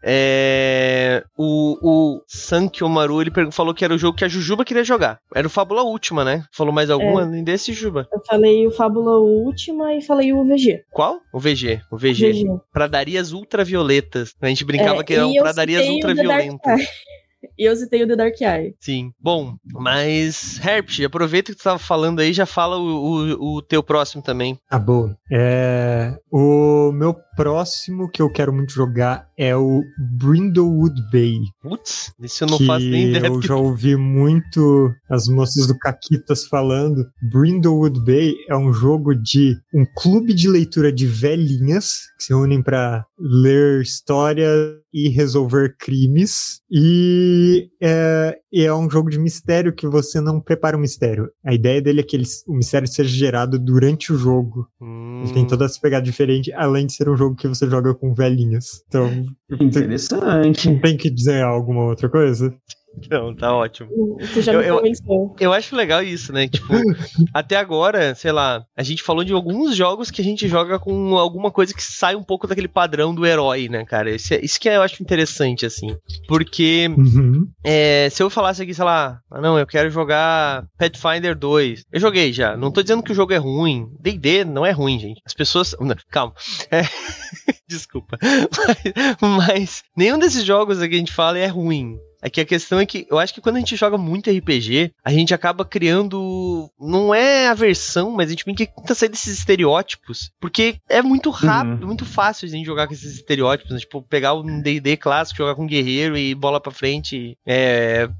é, o, o Sankyo Maru, ele falou que era o jogo que a Jujuba queria jogar. Era o Fábula Última, né? Falou mais alguma além é. desse, Juba? Eu falei o Fábula Última e falei o V G. Qual? O V G. O V G. V G. Pradarias ultravioletas. A gente brincava é, que eram pradarias ultraviolentas. E eu citei o The Dark Eye. Sim. Bom, mas, Herp, aproveita que tu tava falando aí, já fala o, o, o teu próximo também. Ah, bom. É, o meu próximo que eu quero muito jogar é o Brindlewood Bay. Putz, esse eu não faço nem ideia. Eu já ouvi muito as moças do Caquitas falando. Brindlewood Bay é um jogo de um clube de leitura de velhinhas que se reúnem para ler história e resolver crimes. E é, é um jogo de mistério que você não prepara o mistério. A ideia dele é que ele, o mistério seja gerado durante o jogo. Hum. Ele tem todas as pegadas diferentes, além de ser um jogo que você joga com velhinhas. Então, interessante. Tem que dizer alguma outra coisa? Não, tá ótimo. Tu já eu, me convenceu. Eu, eu acho legal isso, né? Tipo, até agora, sei lá, a gente falou de alguns jogos que a gente joga com alguma coisa que sai um pouco daquele padrão do herói, né, cara? Isso, é, isso que eu acho interessante, assim. Porque uhum. é, se eu falasse aqui, sei lá, ah, não, eu quero jogar Pathfinder dois. Eu joguei já. Não tô dizendo que o jogo é ruim. D e D não é ruim, gente. As pessoas... Não, calma. É... Desculpa. Mas, mas nenhum desses jogos que a gente fala é ruim. É que a questão é que eu acho que quando a gente joga muito R P G, a gente acaba criando, não é aversão, mas a gente tenta sair desses estereótipos, porque é muito rápido, uhum. muito fácil a gente jogar com esses estereótipos, né? Tipo, pegar um D e D clássico, jogar com guerreiro e bola pra frente, é,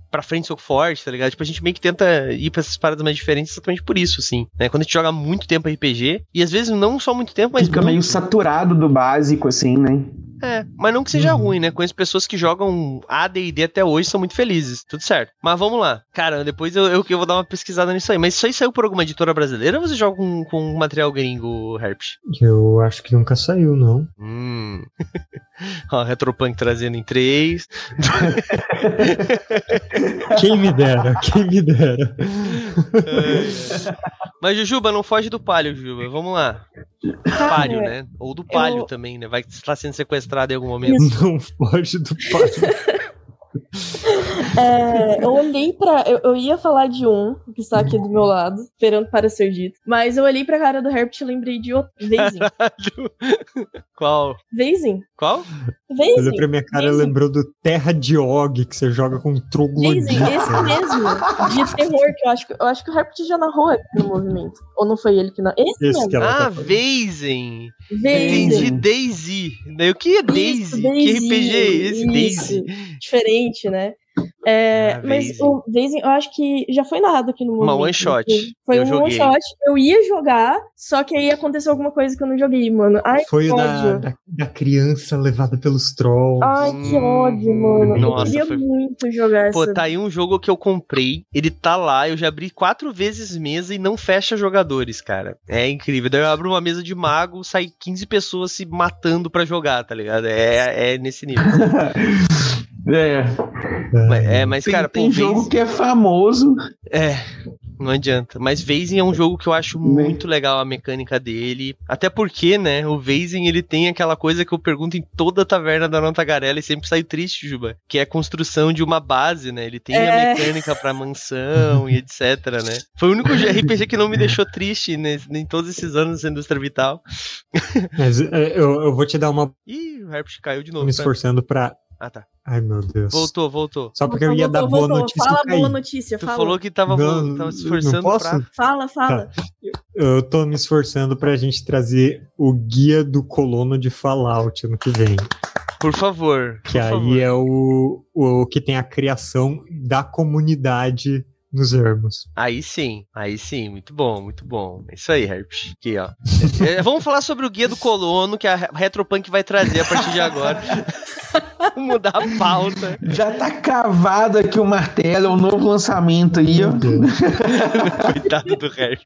pra frente, soco forte, tá ligado? Tipo, a gente meio que tenta ir pra essas paradas mais diferentes exatamente por isso, assim, né? Quando a gente joga muito tempo R P G, e às vezes não só muito tempo, mas fica muito... meio saturado do básico, assim, né? É, mas não que seja Uhum. ruim, né? Conheço pessoas que jogam A D e D até hoje, são muito felizes, tudo certo. Mas vamos lá. Cara, depois eu, eu, eu vou dar uma pesquisada nisso aí. Mas isso aí saiu por alguma editora brasileira ou você joga com, com material gringo, Herpes? Eu acho que nunca saiu, não. Hum. Ó, Retropunk trazendo em três. Quem me dera, quem me dera. É. Mas, Jujuba, não foge do palio, Jujuba. Vamos lá. Palio, né? Ou do palio eu... também, né? Vai que você tá sendo sequestrado em algum momento. Não foge do palio. É, eu olhei pra. Eu, eu ia falar de um que está aqui do meu lado, esperando para ser dito. Mas eu olhei pra cara do Herbert e lembrei de outro. Vezing. Qual? Vezing. Qual? Vezing. Olhou pra minha cara e lembrou do Terra de Og, que você joga com um Vezing, troglodita. esse mesmo. De terror, que eu acho que eu acho que o Herbert já narrou aqui no movimento. Ou não foi ele que narrou? Esse, Esse mesmo. que ela Ah, tá falando. Vezing. Vezing. Entendi, Daisy. Daí, o que é Daisy? Que R P G é esse? Isso. Daisy. Diferente, né? É, Ah, mas Vezing. o Vezing, eu acho que já foi narrado aqui no Uma movimento. one shot. Foi Eu um joguei. one shot. Eu ia jogar, só que aí aconteceu alguma coisa que eu não joguei, mano. Ai, Foi que o da, ódio. da, da criança levada pelos trolls. Ai, que Hum, ódio, mano. nossa, eu queria foi- muito jogar Pô, essa. tá aí um jogo que eu comprei, ele tá lá, eu já abri quatro vezes mesa e não fecha jogadores, cara. É incrível. Daí eu abro uma mesa de mago, sai quinze pessoas se matando pra jogar, tá ligado? É, é nesse nível. É. Mas- é, mas, Tem, cara, tem pô, jogo Vezing- que é famoso. É, não adianta. Mas Vezing é um jogo que eu acho muito legal a mecânica dele. Até porque, né, o Vezing, ele tem aquela coisa que eu pergunto em toda a taverna da Não Tagarela e sempre saio triste, Juba, que é a construção de uma base, né? Ele tem É. a mecânica pra mansão e etc, né? Foi o único R P G que não me deixou triste, né, em todos esses anos da indústria vital. Mas é, eu, eu vou te dar uma Ih, o Herbert caiu de novo. me tá? esforçando pra. Ah, tá. Ai, meu Deus. Voltou, voltou. Só porque eu ia Voltou, dar boa voltou. notícia. Fala eu caí. boa notícia, Tu fala. falou que tava, Não, tava se não esforçando posso? pra... Fala, fala. Eu tô me esforçando pra gente trazer o guia do colono de Fallout ano que vem. Por favor. Que por aí favor. é o, o que tem a criação da comunidade nos ermos. Aí sim, aí sim, muito bom, muito bom. É isso aí, Herpes. Aqui, ó. É, vamos falar sobre o guia do colono que a Retropunk vai trazer a partir de agora. Vamos mudar a pauta. Já tá cravado aqui o martelo, é um novo lançamento aí, ó. Coitado do Herpes.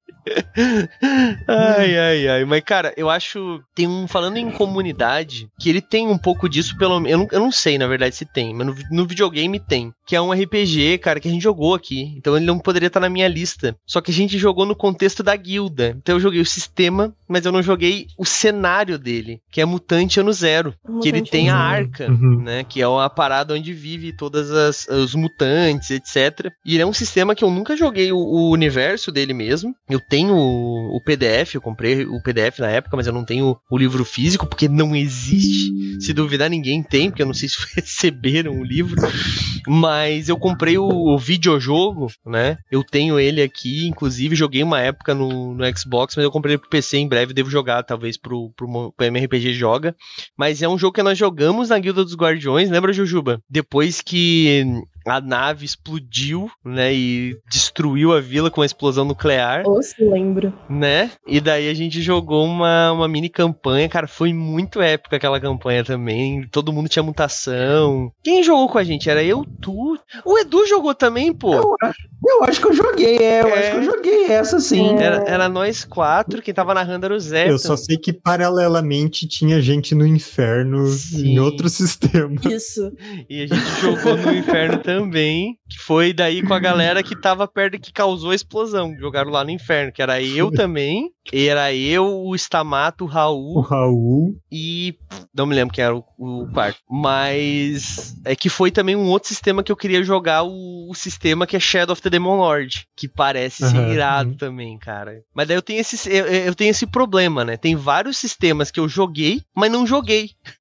Ai, ai, ai. Mas, cara, eu acho. Tem um. Falando em comunidade, que ele tem um pouco disso, pelo menos. Eu não, eu não sei, na verdade, se tem, mas no, no videogame tem. Que é um R P G, cara, que a gente jogou aqui. Então ele não poderia estar na minha lista. Só que a gente jogou no contexto da guilda. Então eu joguei o sistema, mas eu não joguei o cenário dele, que é Mutante Ano Zero. Que ele Mutante tem a Ano arca, Uhum. né? Que é uma parada onde vive todas as os mutantes, etcétera. E ele é um sistema que eu nunca joguei o, o universo dele mesmo. Eu tenho o, o P D F, eu comprei o P D F na época, mas eu não tenho o livro físico, porque não existe. Se duvidar, ninguém tem, porque eu não sei se receberam o livro. Mas eu comprei o, o videojogo, né? Eu tenho ele aqui, inclusive joguei uma época no, no Xbox, mas eu comprei ele pro P C em breve, devo jogar talvez pro, pro, pro M R P G Joga. Mas é um jogo que nós jogamos na Guilda dos Guardiões, lembra, Jujuba? Depois que a nave explodiu, né, e destruiu a vila com a explosão nuclear, Ou se lembro. né? E daí a gente jogou uma, uma mini campanha, cara, foi muito épica aquela campanha também, todo mundo tinha mutação. Quem jogou com a gente? Era eu, tu... O Edu jogou também, pô. Eu acho, eu acho que eu joguei, é, eu É. acho que eu joguei essa sim. É. Era, era nós quatro, quem tava narrando era o Zé. Eu só sei que paralelamente tinha gente no inferno Sim. em outro sistema. Isso. E a gente jogou no inferno também, que foi daí com a galera que tava perto, que causou a explosão. Jogaram lá no inferno, que era eu também, era eu, o Stamato, o O Raul Raul. e... não me lembro quem era o, o quarto. Mas é que foi também um outro sistema que eu queria jogar, o, o sistema que é Shadow of the Demon Lord, que parece ser Aham, irado uhum. também, cara. Mas daí eu tenho, esse, eu, eu tenho esse problema, né? Tem vários sistemas que eu joguei, mas não joguei.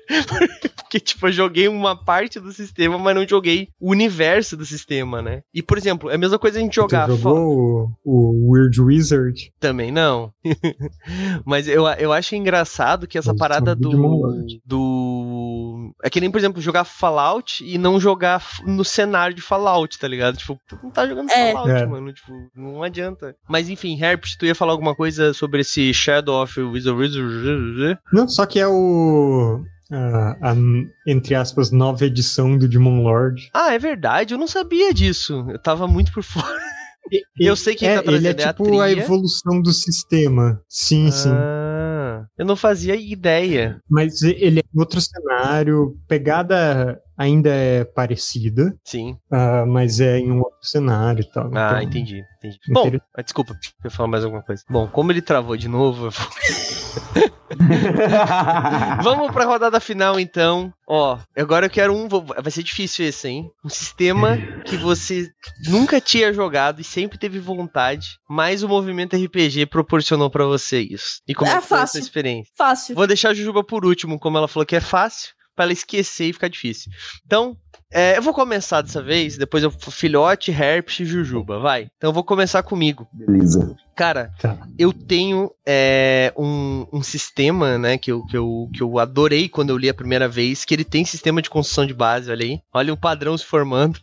Porque, tipo, eu joguei uma parte do sistema, mas não joguei o universo do sistema, né? E, por exemplo, é a mesma coisa a gente jogar... Você jogou o, o Weird Wizard? Também não. Mas eu, eu acho engraçado que essa Mas parada do, do... É que nem, por exemplo, jogar Fallout e não jogar no cenário de Fallout, tá ligado? Tipo, não tá jogando é. Fallout, é. mano. Tipo, não adianta. Mas, enfim, Herpes, tu ia falar alguma coisa sobre esse Shadow of Wizard? Não, só que é o... A, a, entre aspas, nova edição do Demon Lord. Ah, é verdade, eu não sabia disso. Eu tava muito por fora. E, eu sei que é, tá trazendo ele é tipo a, a evolução do sistema. Sim, ah, sim. Eu não fazia ideia. Mas ele é outro cenário, pegada ainda é parecida. Sim. Uh, mas é em um outro cenário e tal. Ah, então, entendi, entendi. Bom, ah, desculpa, deixa eu falar mais alguma coisa. Bom, como ele travou de novo... Eu vou... Vamos pra rodada final, então. Ó, agora eu quero um... Vai ser difícil esse, hein? Um sistema que você nunca tinha jogado e sempre teve vontade, mas o movimento R P G proporcionou pra você isso. E como é, é que foi essa experiência? Fácil. Vou deixar a Jujuba por último, como ela falou que é fácil, pra ela esquecer e ficar difícil. Então... É, eu vou começar dessa vez, depois eu Filhote, Herpes e Jujuba, vai. Então eu vou começar comigo. Beleza. Cara, tá. eu tenho é, um, um sistema, né, que eu, que, eu, que eu adorei quando eu li a primeira vez, que ele tem sistema de construção de base, olha aí. Olha o padrão se formando.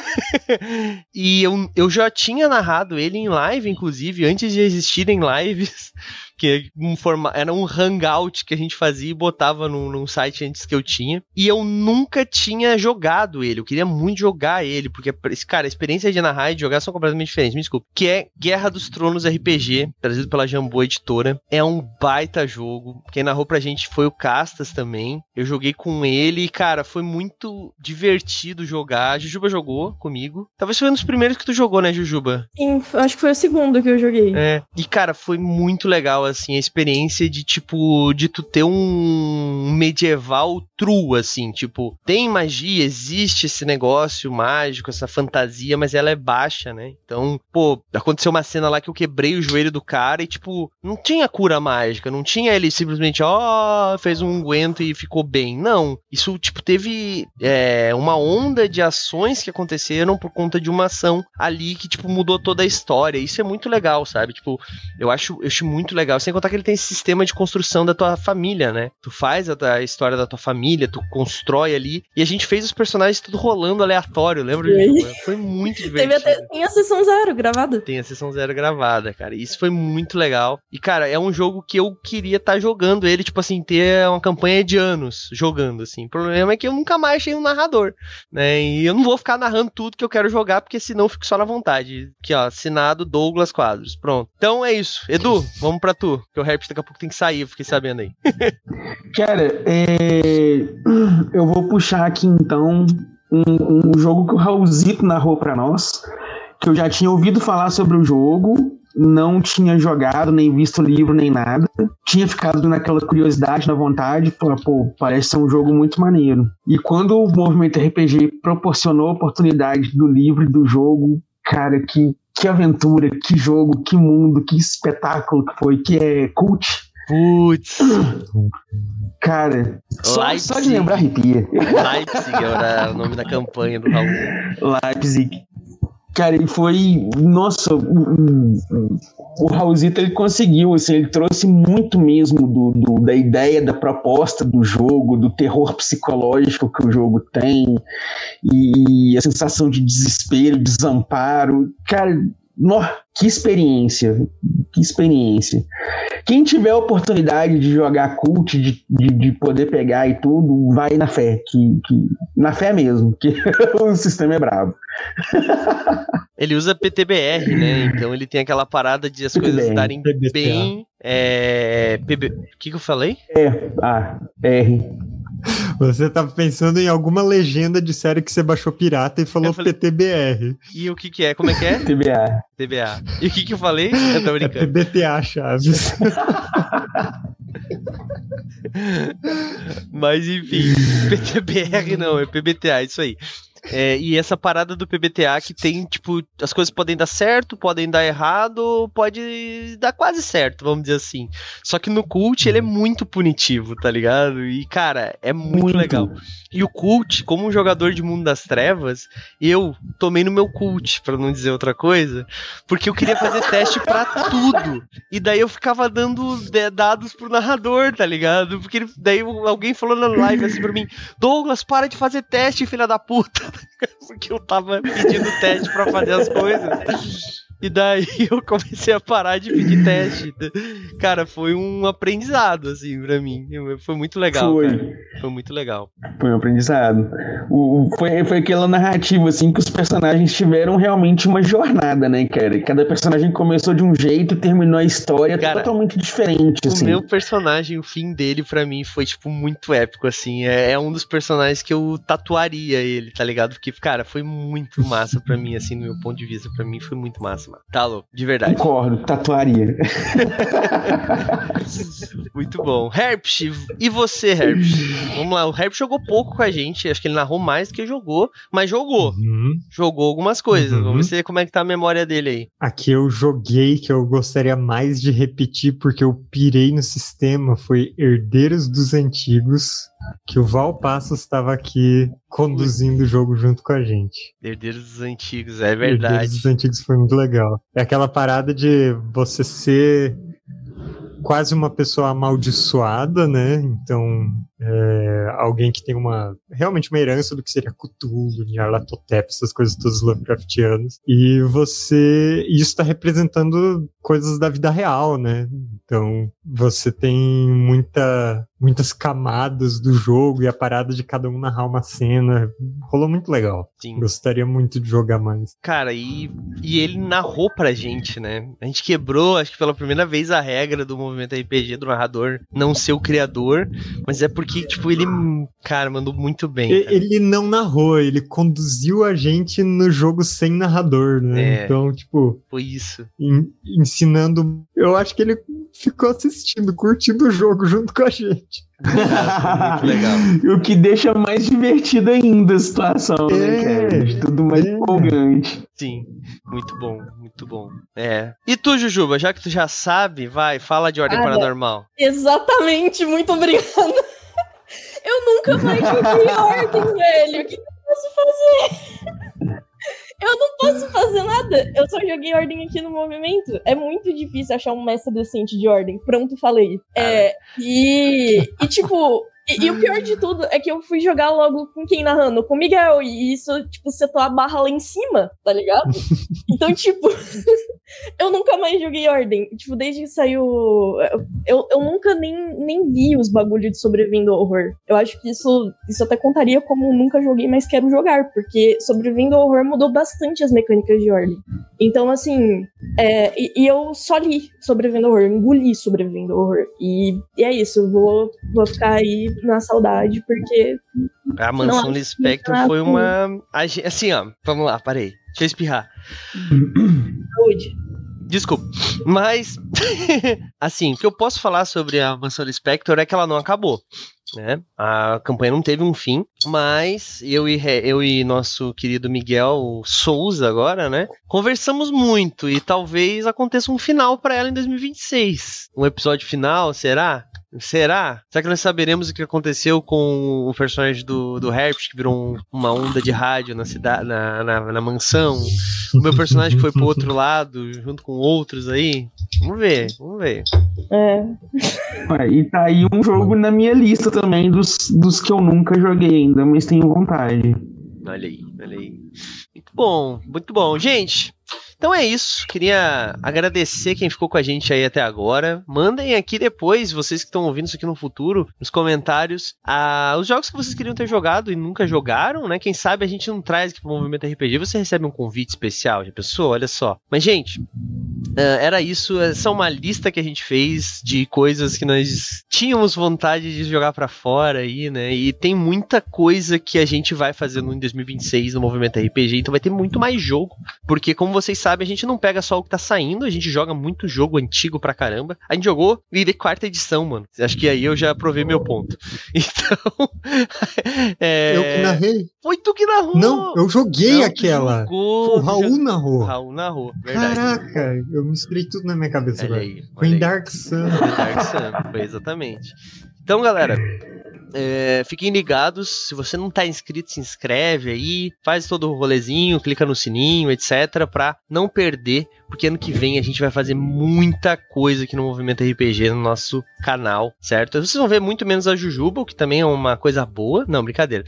E eu, eu já tinha narrado ele em live, inclusive, antes de existirem lives. Que um forma... era um hangout que a gente fazia e botava num, num site antes que eu tinha. E eu nunca tinha jogado ele. Eu queria muito jogar ele, porque, cara, a experiência de narrar e de jogar são completamente diferentes, me desculpa. Que é Guerra dos Tronos R P G, trazido pela Jambô Editora. É um baita jogo. Quem narrou pra gente foi o Castas também. Eu joguei com ele e, cara, foi muito divertido jogar. A Jujuba jogou comigo. Talvez foi um dos primeiros que tu jogou, né, Jujuba? Sim, acho que foi o segundo que eu joguei. É. E, cara, foi muito legal, assim, a experiência de, tipo, de tu ter um medieval true, assim, tipo, tem magia, existe esse negócio mágico, essa fantasia, mas ela é baixa, né? Então, pô, aconteceu uma cena lá que eu quebrei o joelho do cara e, tipo, não tinha cura mágica, não tinha ele simplesmente, ó, oh, fez um unguento e ficou bem. Não, isso, tipo, teve é, uma onda de ações que aconteceram por conta de uma ação ali que, tipo, mudou toda a história. Isso é muito legal, sabe? Tipo, eu acho, eu acho muito legal. Sem contar que ele tem esse sistema de construção da tua família, né? Tu faz a, a história da tua família, tu constrói ali, e a gente fez os personagens tudo rolando aleatório, lembra? Foi muito divertido. Teve até, tem a sessão zero gravada. Tem a sessão zero gravada, cara. Isso foi muito legal. E, cara, é um jogo que eu queria estar tá jogando ele, tipo assim, ter uma campanha de anos jogando, assim. O problema é que eu nunca mais achei um narrador, né? E eu não vou ficar narrando tudo que eu quero jogar, porque senão eu fico só na vontade. Aqui, ó, assinado Douglas Quadros. Pronto. Então é isso. Edu, vamos pra tu. Que o Herpes daqui a pouco tem que sair, eu fiquei sabendo aí. Cara, é... eu vou puxar aqui então um, um jogo que o Raulzito narrou pra nós, que eu já tinha ouvido falar sobre o jogo, não tinha jogado, nem visto o livro, nem nada. Tinha ficado naquela curiosidade, na vontade, pô, parece ser um jogo muito maneiro. E quando o movimento R P G proporcionou a oportunidade do livro e do jogo, cara, que Que aventura, que jogo, que mundo, que espetáculo que foi, que é Cult. Putz. Cara, só, só de lembrar arrepia. Leipzig era o nome da campanha do Raul. Leipzig. Cara, ele foi... Nossa, o, o Raulzito, ele conseguiu, assim, ele trouxe muito mesmo do, do, da ideia, da proposta do jogo, do terror psicológico que o jogo tem, e a sensação de desespero, desamparo. Cara, no, que experiência, que experiência. Quem tiver a oportunidade de jogar Cult, de, de, de poder pegar e tudo, vai na fé, que, que, na fé mesmo, que o sistema é bravo. Ele usa P T B R, né? Então ele tem aquela parada de as P T B R, coisas estarem bem... É... P B... O que que eu falei? É, A, R. Você tava pensando em alguma legenda de série que você baixou pirata e falou falei... P T B R. E o que que é? Como é que é? T B A. T B A. E o que que eu falei? Eu tô brincando. É P B T A, Chaves. Mas enfim, P T B R não, é P B T A, isso aí. É, e essa parada do P B T A que tem, tipo, as coisas podem dar certo, podem dar errado, pode dar quase certo, vamos dizer assim. Só que no Cult ele é muito punitivo, tá ligado? E, cara, é muito, muito legal. E o Cult, como um jogador de Mundo das Trevas, eu tomei no meu Cult, pra não dizer outra coisa, porque eu queria fazer teste pra tudo. E daí eu ficava dando dados pro narrador, tá ligado? Porque ele, daí alguém falou na live assim pra mim, Douglas, para de fazer teste, filha da puta. Porque eu tava pedindo teste pra fazer as coisas. E daí eu comecei a parar de pedir teste. Cara, foi um aprendizado, assim, pra mim. Foi muito legal, foi. Cara. Foi muito legal. Foi um aprendizado. O, foi, foi aquela narrativa, assim, que os personagens tiveram realmente uma jornada, né, cara? Cada personagem começou de um jeito e terminou a história cara, totalmente diferente, assim. O meu personagem, o fim dele, pra mim, foi, tipo, muito épico, assim. É, é um dos personagens que eu tatuaria ele, tá ligado? Porque, cara, foi muito massa pra mim, assim, no meu ponto de vista. Pra mim, foi muito massa. Tá louco, de verdade. Concordo, tatuaria. Muito bom. Herpsh, e você, Herpsh? Vamos lá, o Herpsh jogou pouco com a gente, acho que ele narrou mais do que jogou, mas jogou. Uhum. Jogou algumas coisas. Uhum. Vamos ver como é que tá a memória dele aí. Aqui eu joguei, que eu gostaria mais de repetir, porque eu pirei no sistema, foi Herdeiros dos Antigos, que o Val Passos estava aqui conduzindo o jogo junto com a gente. Herdeiros dos Antigos, é verdade. Herdeiros dos Antigos foi muito legal. É aquela parada de você ser quase uma pessoa amaldiçoada, né? Então, é, alguém que tem uma realmente uma herança do que seria Cthulhu, Nyarlathotep, essas coisas todas Lovecraftianas. E você... Isso está representando coisas da vida real, né? Então, você tem muita... muitas camadas do jogo e a parada de cada um narrar uma cena. Rolou muito legal. Sim. Gostaria muito de jogar mais. Cara, e, e ele narrou pra gente, né? A gente quebrou, acho que pela primeira vez, a regra do movimento R P G do narrador não ser o criador, mas é porque, tipo, ele, cara, mandou muito bem. Cara. Ele não narrou, ele conduziu a gente no jogo sem narrador, né? É, então, tipo... Foi isso. En, ensinando... Eu acho que ele ficou assistindo, curtindo o jogo junto com a gente. Muito legal. O que deixa mais divertido ainda a situação, é, né, cara? Tudo mais é. empolgante. Sim, muito bom, muito bom. É. E tu, Jujuba, já que tu já sabe, vai, fala de Ordem ah, Paranormal. Exatamente, muito obrigada. Eu nunca mais joguei Ordem, velho. O que eu posso fazer? Eu não posso fazer nada. Eu só joguei Ordem aqui no movimento. É muito difícil achar um mestre decente de Ordem. Pronto, falei. É, e, e tipo... E, e o pior de tudo é que eu fui jogar logo com quem narrando? Com o Miguel. E isso, tipo, setou a barra lá em cima, tá ligado? Então, tipo... eu nunca mais joguei Ordem. Tipo, desde que saiu... Eu, eu nunca nem, nem vi os bagulhos de Sobrevivendo ao Horror. Eu acho que isso, isso até contaria como nunca joguei, mas quero jogar. Porque Sobrevivendo ao Horror mudou bastante as mecânicas de Ordem. Então, assim... É, e, e eu só li Sobrevivendo ao Horror. Engoli Sobrevivendo ao Horror. E, e é isso. Vou, vou ficar aí na saudade, porque... A Mansão Lispector foi uma... Assim, ó. Vamos lá, parei. Deixa eu espirrar. Saúde. Desculpa. Mas, assim, o que eu posso falar sobre a Mansão Lispector é que ela não acabou, né? A campanha não teve um fim, mas eu e, eu e nosso querido Miguel Souza agora, né? Conversamos muito e talvez aconteça um final pra ela em dois mil e vinte e seis. Um episódio final, será? Será? Será que nós saberemos o que aconteceu com o personagem do, do Herpsh, que virou um, uma onda de rádio na cidade, na, na, na mansão? O meu personagem que foi pro outro lado, junto com outros aí? Vamos ver, vamos ver. É. Ué, e tá aí um jogo na minha lista também, dos, dos que eu nunca joguei ainda, mas tenho vontade. Olha aí, olha aí. Muito bom, muito bom. Gente... Então é isso, queria agradecer quem ficou com a gente aí até agora. Mandem aqui depois, vocês que estão ouvindo isso aqui no futuro, nos comentários, ah, os jogos que vocês queriam ter jogado e nunca jogaram, né? Quem sabe a gente não traz aqui pro Movimento R P G, você recebe um convite especial, já pensou? Olha só. Mas, gente, uh, era isso. Essa é uma lista que a gente fez de coisas que nós tínhamos vontade de jogar pra fora aí, né? E tem muita coisa que a gente vai fazendo em dois mil e vinte e seis no movimento R P G, então vai ter muito mais jogo, porque como vocês sabem, a gente não pega só o que tá saindo, a gente joga muito jogo antigo pra caramba. A gente jogou e de quarta edição, mano. Acho que aí eu já provei meu ponto. Então... é... Eu que narrei. Foi tu que narrou. Não, eu joguei não, aquela. Jogou, o Raul já... narrou. Raul narrou, verdade. Caraca, eu misturei tudo na minha cabeça olha agora. aí, foi em aí. Dark Sun. Foi Dark Sun, foi exatamente. Então, galera, é, fiquem ligados. Se você não tá inscrito, se inscreve aí, faz todo o rolezinho, clica no sininho, etc, pra não perder, porque ano que vem a gente vai fazer muita coisa aqui no Movimento R P G no nosso canal, certo? Vocês vão ver muito menos a Jujuba, o que também é uma coisa boa. Não, brincadeira.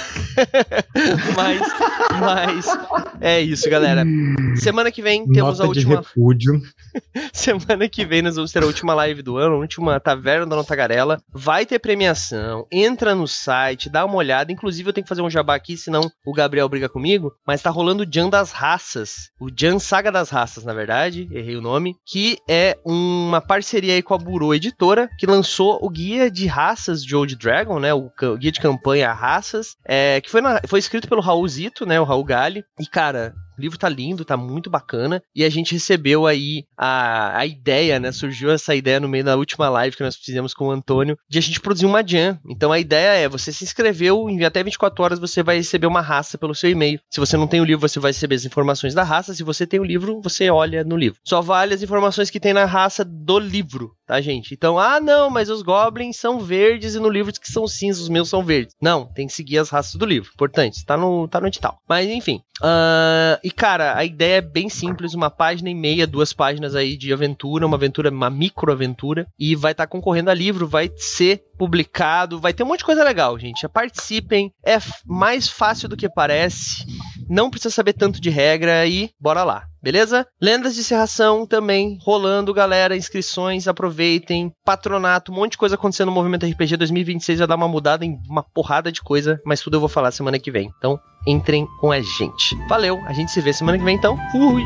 mas, mas é isso, galera. Semana que vem temos Nota a última... de repúdio. Semana que vem nós vamos ter a última live do ano, a última Taverna da Notagarela. Vai ter premiação, entra no site, dá uma olhada. Inclusive eu tenho que fazer um jabá aqui, senão o Gabriel briga comigo. Mas tá rolando o Jan das Raças. O Jan Saga das Raças, na verdade, errei o nome. Que é uma parceria aí com a Burô Editora, que lançou o guia de raças de Old Dragon, né? O, o guia de campanha Raças, é, que foi, na, foi escrito pelo Raul Zito, né? O Raul Gali. E, cara... o livro tá lindo, tá muito bacana, e a gente recebeu aí a, a ideia, né, surgiu essa ideia no meio da última live que nós fizemos com o Antônio, de a gente produzir uma jam. Então a ideia é, você se inscreveu, em até vinte e quatro horas você vai receber uma raça pelo seu e-mail. Se você não tem o livro, você vai receber as informações da raça. Se você tem o livro, você olha no livro. Só vale as informações que tem na raça do livro, tá, gente? Então, ah, não, mas os goblins são verdes e no livro que são cinzas, os meus são verdes. Não, tem que seguir as raças do livro. Importante, tá no, tá no edital. Mas, enfim. Uh, e, cara, a ideia é bem simples. Uma página e meia, duas páginas aí de aventura. Uma aventura, uma microaventura. E vai estar tá concorrendo a livro, vai ser publicado. Vai ter um monte de coisa legal, gente. Participem. É mais fácil do que parece. Não precisa saber tanto de regra e bora lá. Beleza? Lendas de Serração também rolando, galera. Inscrições, aproveitem. Patronato, um monte de coisa acontecendo no Movimento R P G dois mil e vinte e seis. Vai dar uma mudada em uma porrada de coisa, mas tudo eu vou falar semana que vem. Então, entrem com a gente. Valeu, a gente se vê semana que vem, então. Fui!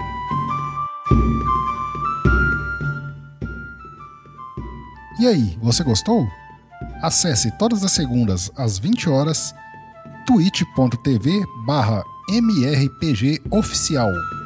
E aí, você gostou? Acesse todas as segundas às vinte horas twitch ponto tv barra M R P G oficial.